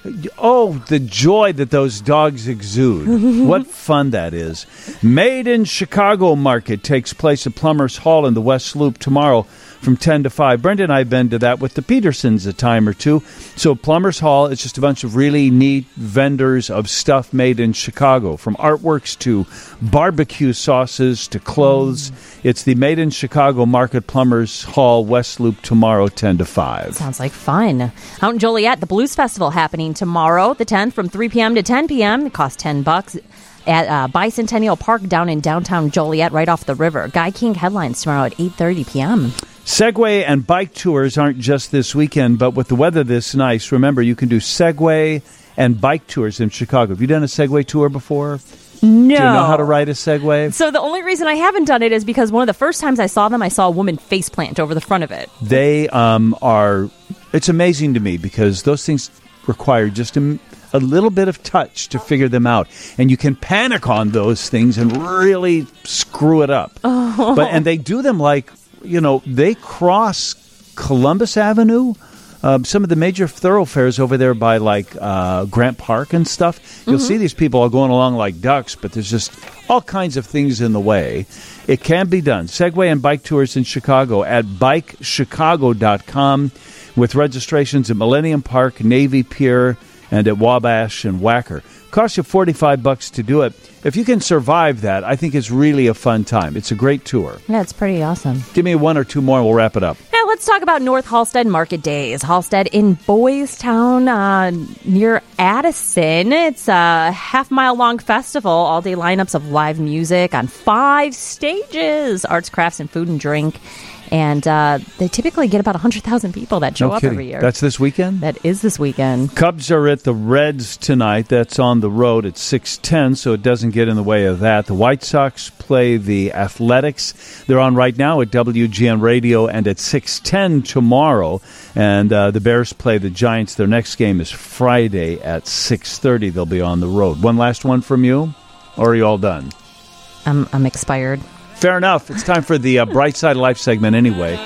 Oh, the joy that those dogs exude. What fun that is. Made in Chicago Market takes place at Plumbers Hall in the West Loop tomorrow from ten to five. Brenda and I have been to that with the Petersons a time or two. So Plumbers Hall is just a bunch of really neat vendors of stuff made in Chicago, from artworks to barbecue sauces to clothes. Mm. It's the Made in Chicago Market, Plumbers Hall, West Loop tomorrow, ten to five. Sounds like fun. Out in Joliet, the Blues Festival happening tomorrow, the tenth, from three p.m. to ten p.m. It costs ten bucks. At uh, Bicentennial Park down in downtown Joliet, right off the river. Guy King headlines tomorrow at eight thirty p.m. Segway and bike tours aren't just this weekend, but with the weather this nice, remember, you can do Segway and bike tours in Chicago. Have you done a Segway tour before? No. Do you know how to ride a Segway? So the only reason I haven't done it is because one of the first times I saw them, I saw a woman faceplant over the front of it. They um, are, it's amazing to me because those things require just a, a little bit of touch to figure them out. And you can panic on those things and really screw it up. Oh. But and they do them like, you know, they cross Columbus Avenue, um, some of the major thoroughfares over there by like uh, Grant Park and stuff. You'll Mm-hmm. see these people all going along like ducks, but there's just all kinds of things in the way. It can be done. Segway and bike tours in Chicago at bike chicago dot com with registrations at Millennium Park, Navy Pier, and at Wabash and Wacker. Costs you forty-five bucks to do it. If you can survive that, I think it's really a fun time. It's a great tour. Yeah, it's pretty awesome. Give me one or two more and we'll wrap it up. Now let's talk about North Halstead Market Days. Halstead in Boys Town uh, near Addison. It's a half-mile-long festival, all-day lineups of live music on five stages, arts, crafts, and food and drink. And uh, they typically get about one hundred thousand people that show No up kidding. every year. That's this weekend? That is this weekend. Cubs are at the Reds tonight. That's on the road at six ten, so it doesn't get in the way of that. The White Sox play the Athletics. They're on right now at W G N Radio and at six ten tomorrow. And uh, the Bears play the Giants. Their next game is Friday at six thirty. They'll be on the road. One last one from you, or are you all done? I'm, I'm expired. Fair enough. It's time for the uh, Bright Side of Life segment anyway.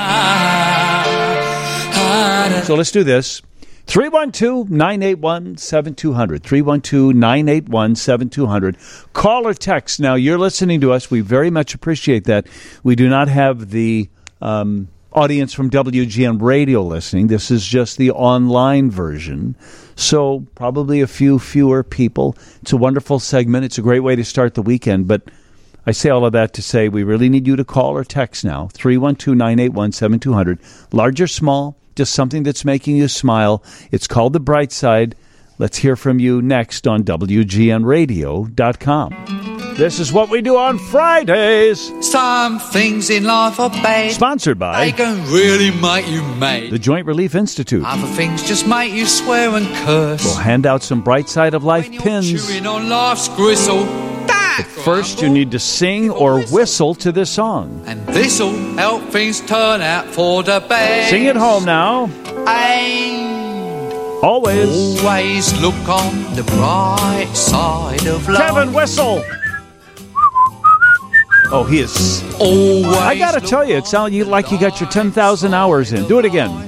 So let's do this. three one two, nine eight one, seven two zero zero. three one two, nine eight one, seven two zero zero. Call or text. Now, you're listening to us. We very much appreciate that. We do not have the um, audience from W G N Radio listening. This is just the online version. So probably a few fewer people. It's a wonderful segment. It's a great way to start the weekend, but I say all of that to say we really need you to call or text now, three one two, nine eight one, seven two zero zero. Large or small, just something that's making you smile. It's called The Bright Side. Let's hear from you next on W G N radio dot com. This is what we do on Fridays. Some things in life are bad. Sponsored by They can really make you mad. the Joint Relief Institute. Other things just make you swear and curse. We'll hand out some Bright Side of Life pins. Chewing on life's gristle. But first, you need to sing or whistle to this song. And this'll help things turn out for the best. Sing it home now. And Always. always look on the bright side of life. Kevin, whistle. Oh, he is. Always I got to tell you, it sounds like you got your ten thousand hours in. Do it again.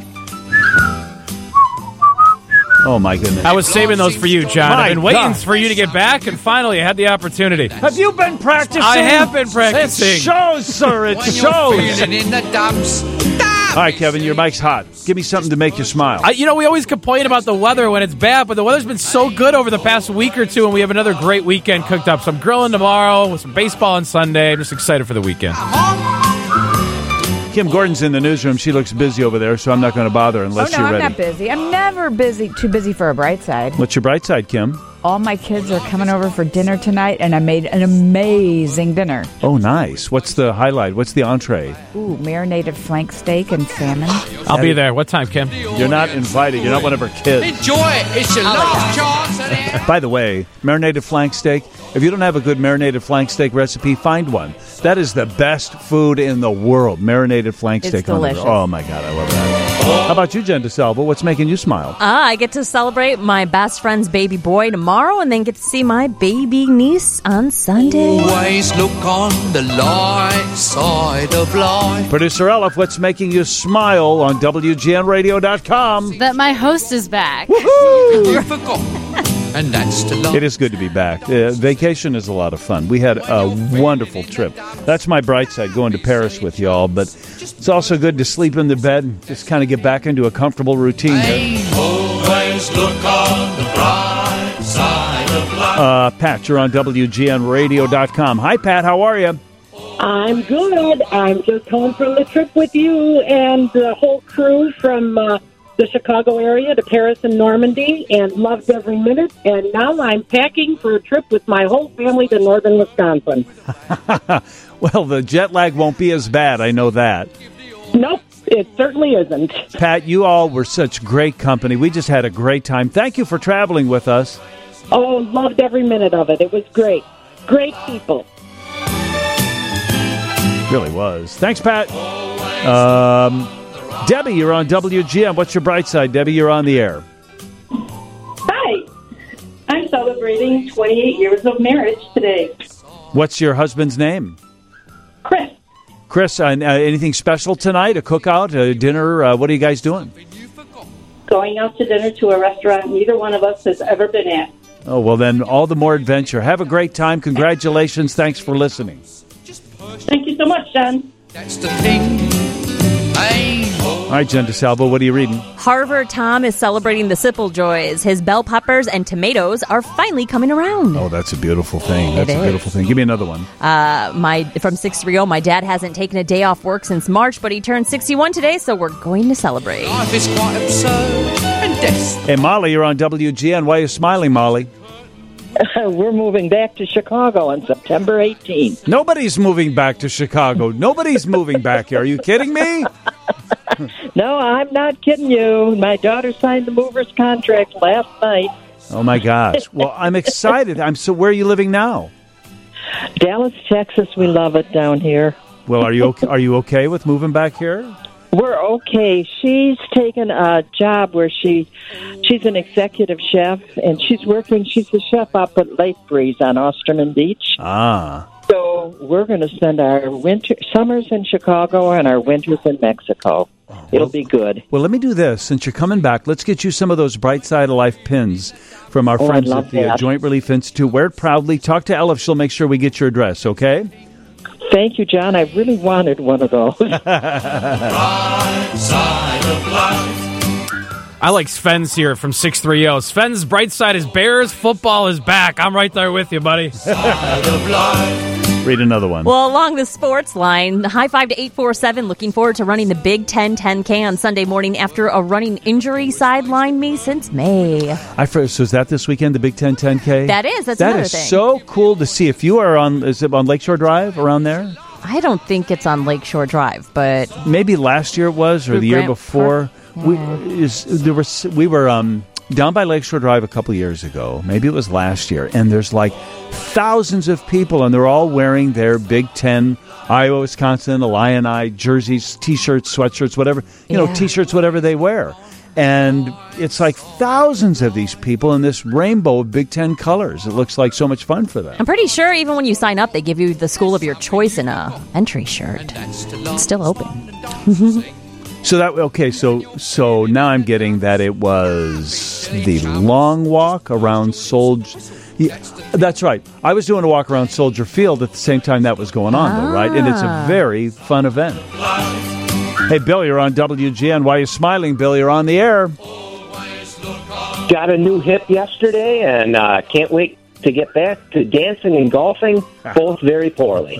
Oh, my goodness. I was saving those for you, John. My I've been waiting God. for you to get back, and finally I had the opportunity. Have you been practicing? I have been practicing. It shows, sir. It when shows. you're feeling in the dumps. All right, Kevin, your mic's hot. Give me something to make you smile. I, you know, we always complain about the weather when it's bad, but the weather's been so good over the past week or two, and we have another great weekend cooked up. So I'm grilling tomorrow with some baseball on Sunday. I'm just excited for the weekend. Kim Gordon's in the newsroom. She looks busy over there, so I'm not going to bother unless oh, no, you're I'm ready. not busy. I'm never busy. Too busy for a bright side. What's your bright side, Kim? All my kids are coming over for dinner tonight, and I made an amazing dinner. Oh, nice. What's the highlight? What's the entree? Ooh, marinated flank steak and salmon. I'll be there. What time, Kim? You're not invited. You're not one of her kids. Enjoy it. It's your last chance. By the way, marinated flank steak. If you don't have a good marinated flank steak recipe, find one. That is the best food in the world. Marinated flank It's steak. on the grill. delicious. Oh, my God. I love that. How about you, Jen DeSalvo? What's making you smile? Ah, I get to celebrate my best friend's baby boy tomorrow and then get to see my baby niece on Sunday. Always look on the light side of life. Producer Elif, what's making you smile on W G N radio dot com? That my host is back. You forgot. And that's the love. It is good to be back. Uh, vacation is a lot of fun. We had a wonderful trip. That's my bright side, going to Paris with y'all. But it's also good to sleep in the bed and just kind of get back into a comfortable routine here. Always look on the bright side of life. Uh, Pat, you're on W G N radio dot com. Hi, Pat. How are you? I'm good. I'm just home from the trip with you and the whole crew from uh, the Chicago area to Paris and Normandy, and loved every minute. And now I'm packing for a trip with my whole family to northern Wisconsin. Well, the jet lag won't be as bad. I know that. Nope, it certainly isn't. Pat, you all were such great company. We just had a great time. Thank you for traveling with us. Oh, loved every minute of it. It was great. Great people. Really was. Thanks, Pat. Um, Debbie, you're on W G N. What's your bright side? Debbie, you're on the air. Hi. I'm celebrating twenty-eight years of marriage today. What's your husband's name? Chris. Chris, uh, uh, anything special tonight? A cookout, a dinner? Uh, what are you guys doing? Going out to dinner to a restaurant neither one of us has ever been at. Oh, well, then all the more adventure. Have a great time. Congratulations. Thanks for listening. Thank you so much, John. That's the thing. All right, Jen DeSalvo, what are you reading? Harvard Tom is celebrating the Sipple Joys. His bell peppers and tomatoes are finally coming around. Oh, that's a beautiful thing. That's It a is. beautiful thing. Give me another one. Uh, my from six three zero, my dad hasn't taken a day off work since March, but he turned sixty-one today, so we're going to celebrate. Life is quite absurd and death. Hey, Molly, you're on W G N. Why are you smiling, Molly? We're moving back to Chicago on September eighteenth. Nobody's moving back to Chicago. Nobody's moving back here. Are you kidding me? No, I'm not kidding you. My daughter signed the mover's contract last night. Oh, my gosh. Well, I'm excited. I'm so. Where are you living now? Dallas, Texas, we love it down here. Well, are you okay, are you okay with moving back here? We're okay. She's taken a job where she she's an executive chef, and she's working. She's a chef up at Lake Breeze on Osterman Beach. Ah. So we're going to spend our winter summers in Chicago and our winters in Mexico. It'll be good. Well, let me do this. Since you're coming back, let's get you some of those Bright Side of Life pins from our Oh, friends I'd love at the uh, that. Joint Relief Institute. Wear it proudly. Talk to Elif. She'll make sure we get your address, okay? Thank you, John. I really wanted one of those. Bright side of life. I like Sven's here from six three zero. Sven's bright side is Bears. Football is back. I'm right there with you, buddy. Side of life. Read another one. Well, along the sports line, high five to eight four seven. Looking forward to running the Big Ten ten K on Sunday morning after a running injury sidelined me since May. I first, so is that this weekend, the Big Ten ten K? That is. That's That another is thing. so cool to see. If you are on, is it on Lakeshore Drive around there? I don't think it's on Lakeshore Drive, but Maybe last year it was, or Through the year Grant before. Park? We Yeah. is there was we were um, down by Lakeshore Drive a couple years ago. Maybe it was last year, and there's like thousands of people, and they're all wearing their Big Ten, Iowa, Wisconsin, Illini jerseys, T-shirts, sweatshirts, whatever you know, Yeah. T-shirts, whatever they wear. And it's like thousands of these people in this rainbow of Big Ten colors. It looks like so much fun for them. I'm pretty sure even when you sign up, they give you the school of your choice in a entry shirt. It's still open. So that okay, so so now I'm getting that it was the long walk around Soldier. Yeah, that's right. I was doing a walk around Soldier Field at the same time that was going on, though, right? And it's a Ah. very fun event. Hey, Bill, you're on W G N. Why are you smiling, Bill? You're on the air. Got a new hip yesterday, and uh, can't wait to get back to dancing and golfing, both very poorly.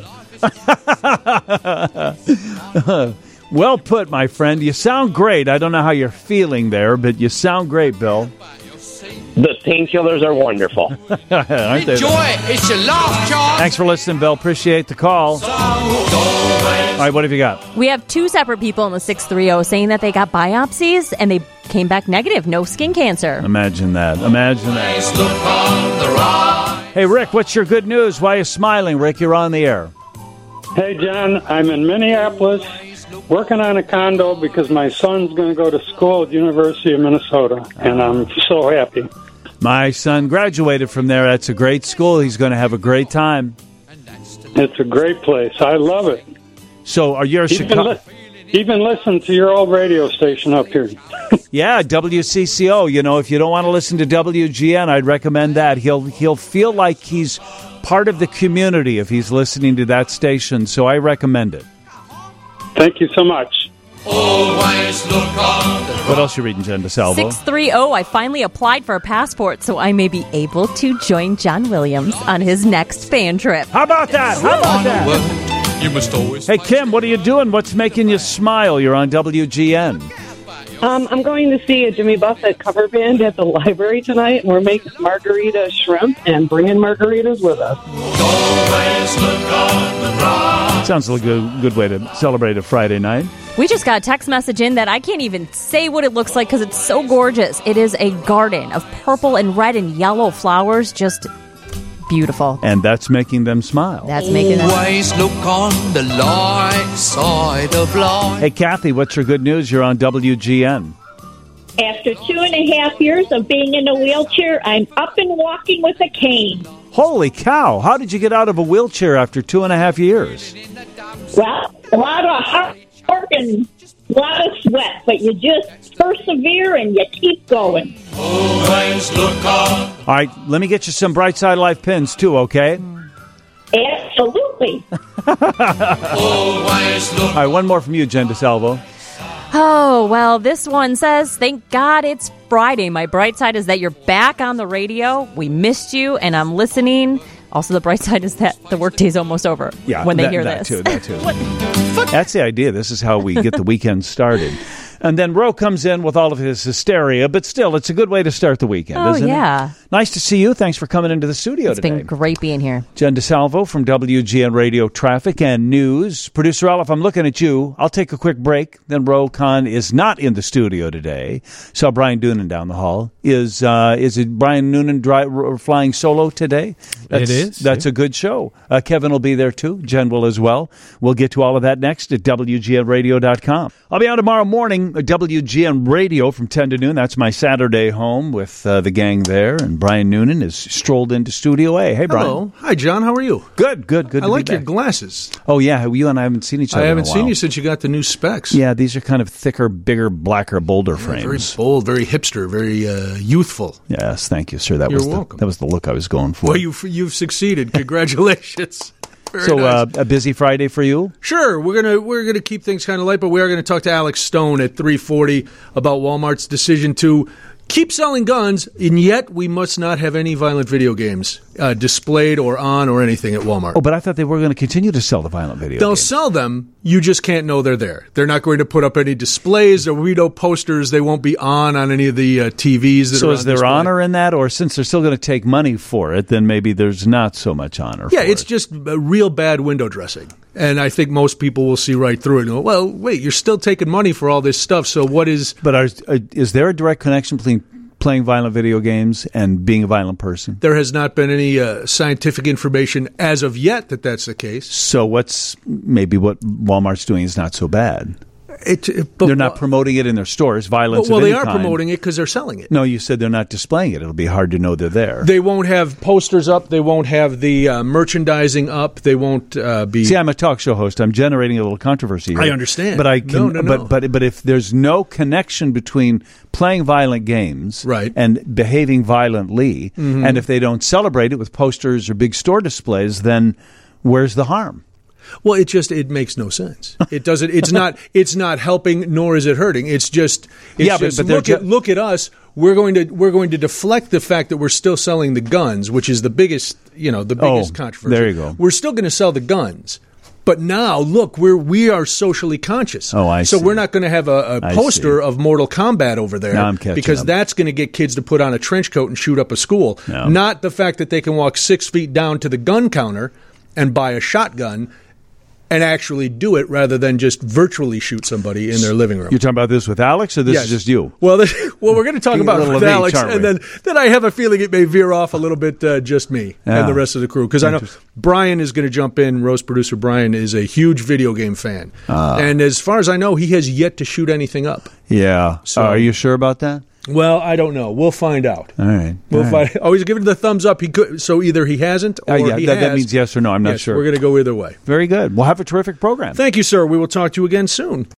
Well put, my friend. You sound great. I don't know how you're feeling there, but you sound great, Bill. The painkillers are wonderful. Aren't they? Enjoy it. It's your love, Charles. Thanks for listening, Bill. Appreciate the call. All right, what have you got? We have two separate people in the six three zero saying that they got biopsies and they came back negative, no skin cancer. Imagine that. Imagine that. Look on the right. Hey, Rick, what's your good news? Why are you smiling, Rick? You're on the air. Hey, John, I'm in Minneapolis, working on a condo because my son's going to go to school at the University of Minnesota, and I'm so happy. My son graduated from there. That's a great school. He's going to have a great time. It's a great place. I love it. So are you a Even, Chicago? li- even listen to your old radio station up here. Yeah, W C C O. You know, if you don't want to listen to W G N, I'd recommend that. He'll he'll feel like he's part of the community if he's listening to that station. So I recommend it. Thank you so much. Always look on the What else you reading, Jen DeSalvo? six thirty, I finally applied for a passport so I may be able to join John Williams on his next fan trip. How about that? How about that? You must always. Hey, Kim, what are you doing? What's making you smile? You're on W G N. Um, I'm going to see a Jimmy Buffett cover band at the library tonight, and we're making margarita shrimp and bringing margaritas with us. always look on the bright. Sounds like a good, good way to celebrate a Friday night. We just got a text message in that I can't even say what it looks like because it's so gorgeous. It is a garden of purple and red and yellow flowers. Just beautiful. And that's making them smile. That's making them Always look on the light side of life. Hey, Kathy, what's your good news? You're on W G N. After two and a half years of being in a wheelchair, I'm up and walking with a cane. Holy cow. How did you get out of a wheelchair after two and a half years? Well, a lot of hard work and a lot of sweat, but you just persevere and you keep going. Always look on. All right, let me get you some Bright Side Life pins, too, okay? Absolutely. Always look. All right, one more from you, Jen DeSalvo. Oh, well, this one says, thank God it's Friday. My bright side is that you're back on the radio. We missed you, and I'm listening. Also, the bright side is that the workday's almost over Yeah, when they that, hear that this. Too, that too. That's the idea. This is how we get the weekend started. And then Ro comes in with all of his hysteria, but still, it's a good way to start the weekend, Oh, isn't yeah. it? Nice to see you. Thanks for coming into the studio It's today. been great being here. Jen DeSalvo from W G N Radio Traffic and News. Producer Al, if I'm looking at you, I'll take a quick break. Then Ro Khan is not in the studio today. Saw Brian Noonan down the hall. Is uh, is it Brian Noonan dry, r- flying solo today? That's, It is, That's yeah. a good show. Uh, Kevin will be there too. Jen will as well. We'll get to all of that next at W G N radio dot com. I'll be on tomorrow morning at W G N Radio from ten to noon. That's my Saturday home with uh, the gang there. And Brian Noonan is strolled into Studio A. Hey, Brian. Hello. Hi, John. How are you? Good, good, good I to be like your back. glasses. Oh, yeah. You and I haven't seen each other I in a haven't seen while. you since you got the new specs. Yeah, these are kind of thicker, bigger, blacker, bolder Very frames. bold, very hipster, very uh, youthful. Yes, thank you, sir. That You're was the, welcome. that was the look I was going for. Well, you've, you've succeeded. Congratulations. Very so, nice. uh, a busy Friday for you? Sure, we're gonna we're gonna keep things kind of light, but we are gonna talk to Alex Stone at three forty about Walmart's decision to keep selling guns, and yet we must not have any violent video games uh, displayed or on or anything at Walmart. Oh, but I thought they were going to continue to sell the violent video They'll games. sell them. You just can't know they're there. They're not going to put up any displays or no posters. They won't be on on any of the uh, T Vs. That So are is on there display. honor in that? Or since they're still going to take money for it, then maybe there's not so much honor Yeah, for it's it. just a real bad window dressing. And I think most people will see right through it and go, well, wait, you're still taking money for all this stuff, so what is... But are, uh, is there a direct connection between playing violent video games and being a violent person? There has not been any uh, scientific information as of yet that that's the case. So what's maybe what Walmart's doing is not so bad. It, it, but, They're not promoting it in their stores, violence well, of they any are kind. promoting it because they're selling it. No, you said they're not displaying it. It'll be hard to know they're there. They won't have posters up. They won't have the uh, merchandising up. They won't uh, be... See, I'm a talk show host. I'm generating a little controversy here. I understand. But I can, No, no, no. But, but but if there's no connection between playing violent games right. and behaving violently, Mhm. and if they don't celebrate it with posters or big store displays, then where's the harm? Well, it just it makes no sense. It doesn't. It's not. It's not helping, nor is it hurting. It's just. It's Yeah, but- just but they're look ju- at look at us. We're going to we're going to deflect the fact that we're still selling the guns, which is the biggest you know the biggest Oh, controversy. there you go. We're still going to sell the guns, but now look, we're we are socially conscious. Oh, I so see. we're not going to have a, a I poster of Mortal Kombat over there Now I'm catching because up. that's going to get kids to put on a trench coat and shoot up a school. No. Not the fact that they can walk six feet down to the gun counter and buy a shotgun. and actually do it rather than just virtually shoot somebody in their living room. You're talking about this with Alex, or this Yes. is just you? Well, this, well, we're going to talk Being about a it little with of each, Alex, aren't we? and then, then I have a feeling it may veer off a little bit, uh, just me Yeah. and the rest of the crew, because I know Brian is going to jump in. Roast producer Brian is a huge video game fan, Ah. and as far as I know, he has yet to shoot anything up. Yeah. So- Uh, are you sure about that? Well, I don't know. We'll find out. All right. We'll All find. right. Oh, he's giving the thumbs up. He could. So either he hasn't, or Uh, yeah, he that, that has. means yes or no. I'm not Yes, sure. We're going to go either way. Very good. We'll have a terrific program. Thank you, sir. We will talk to you again soon.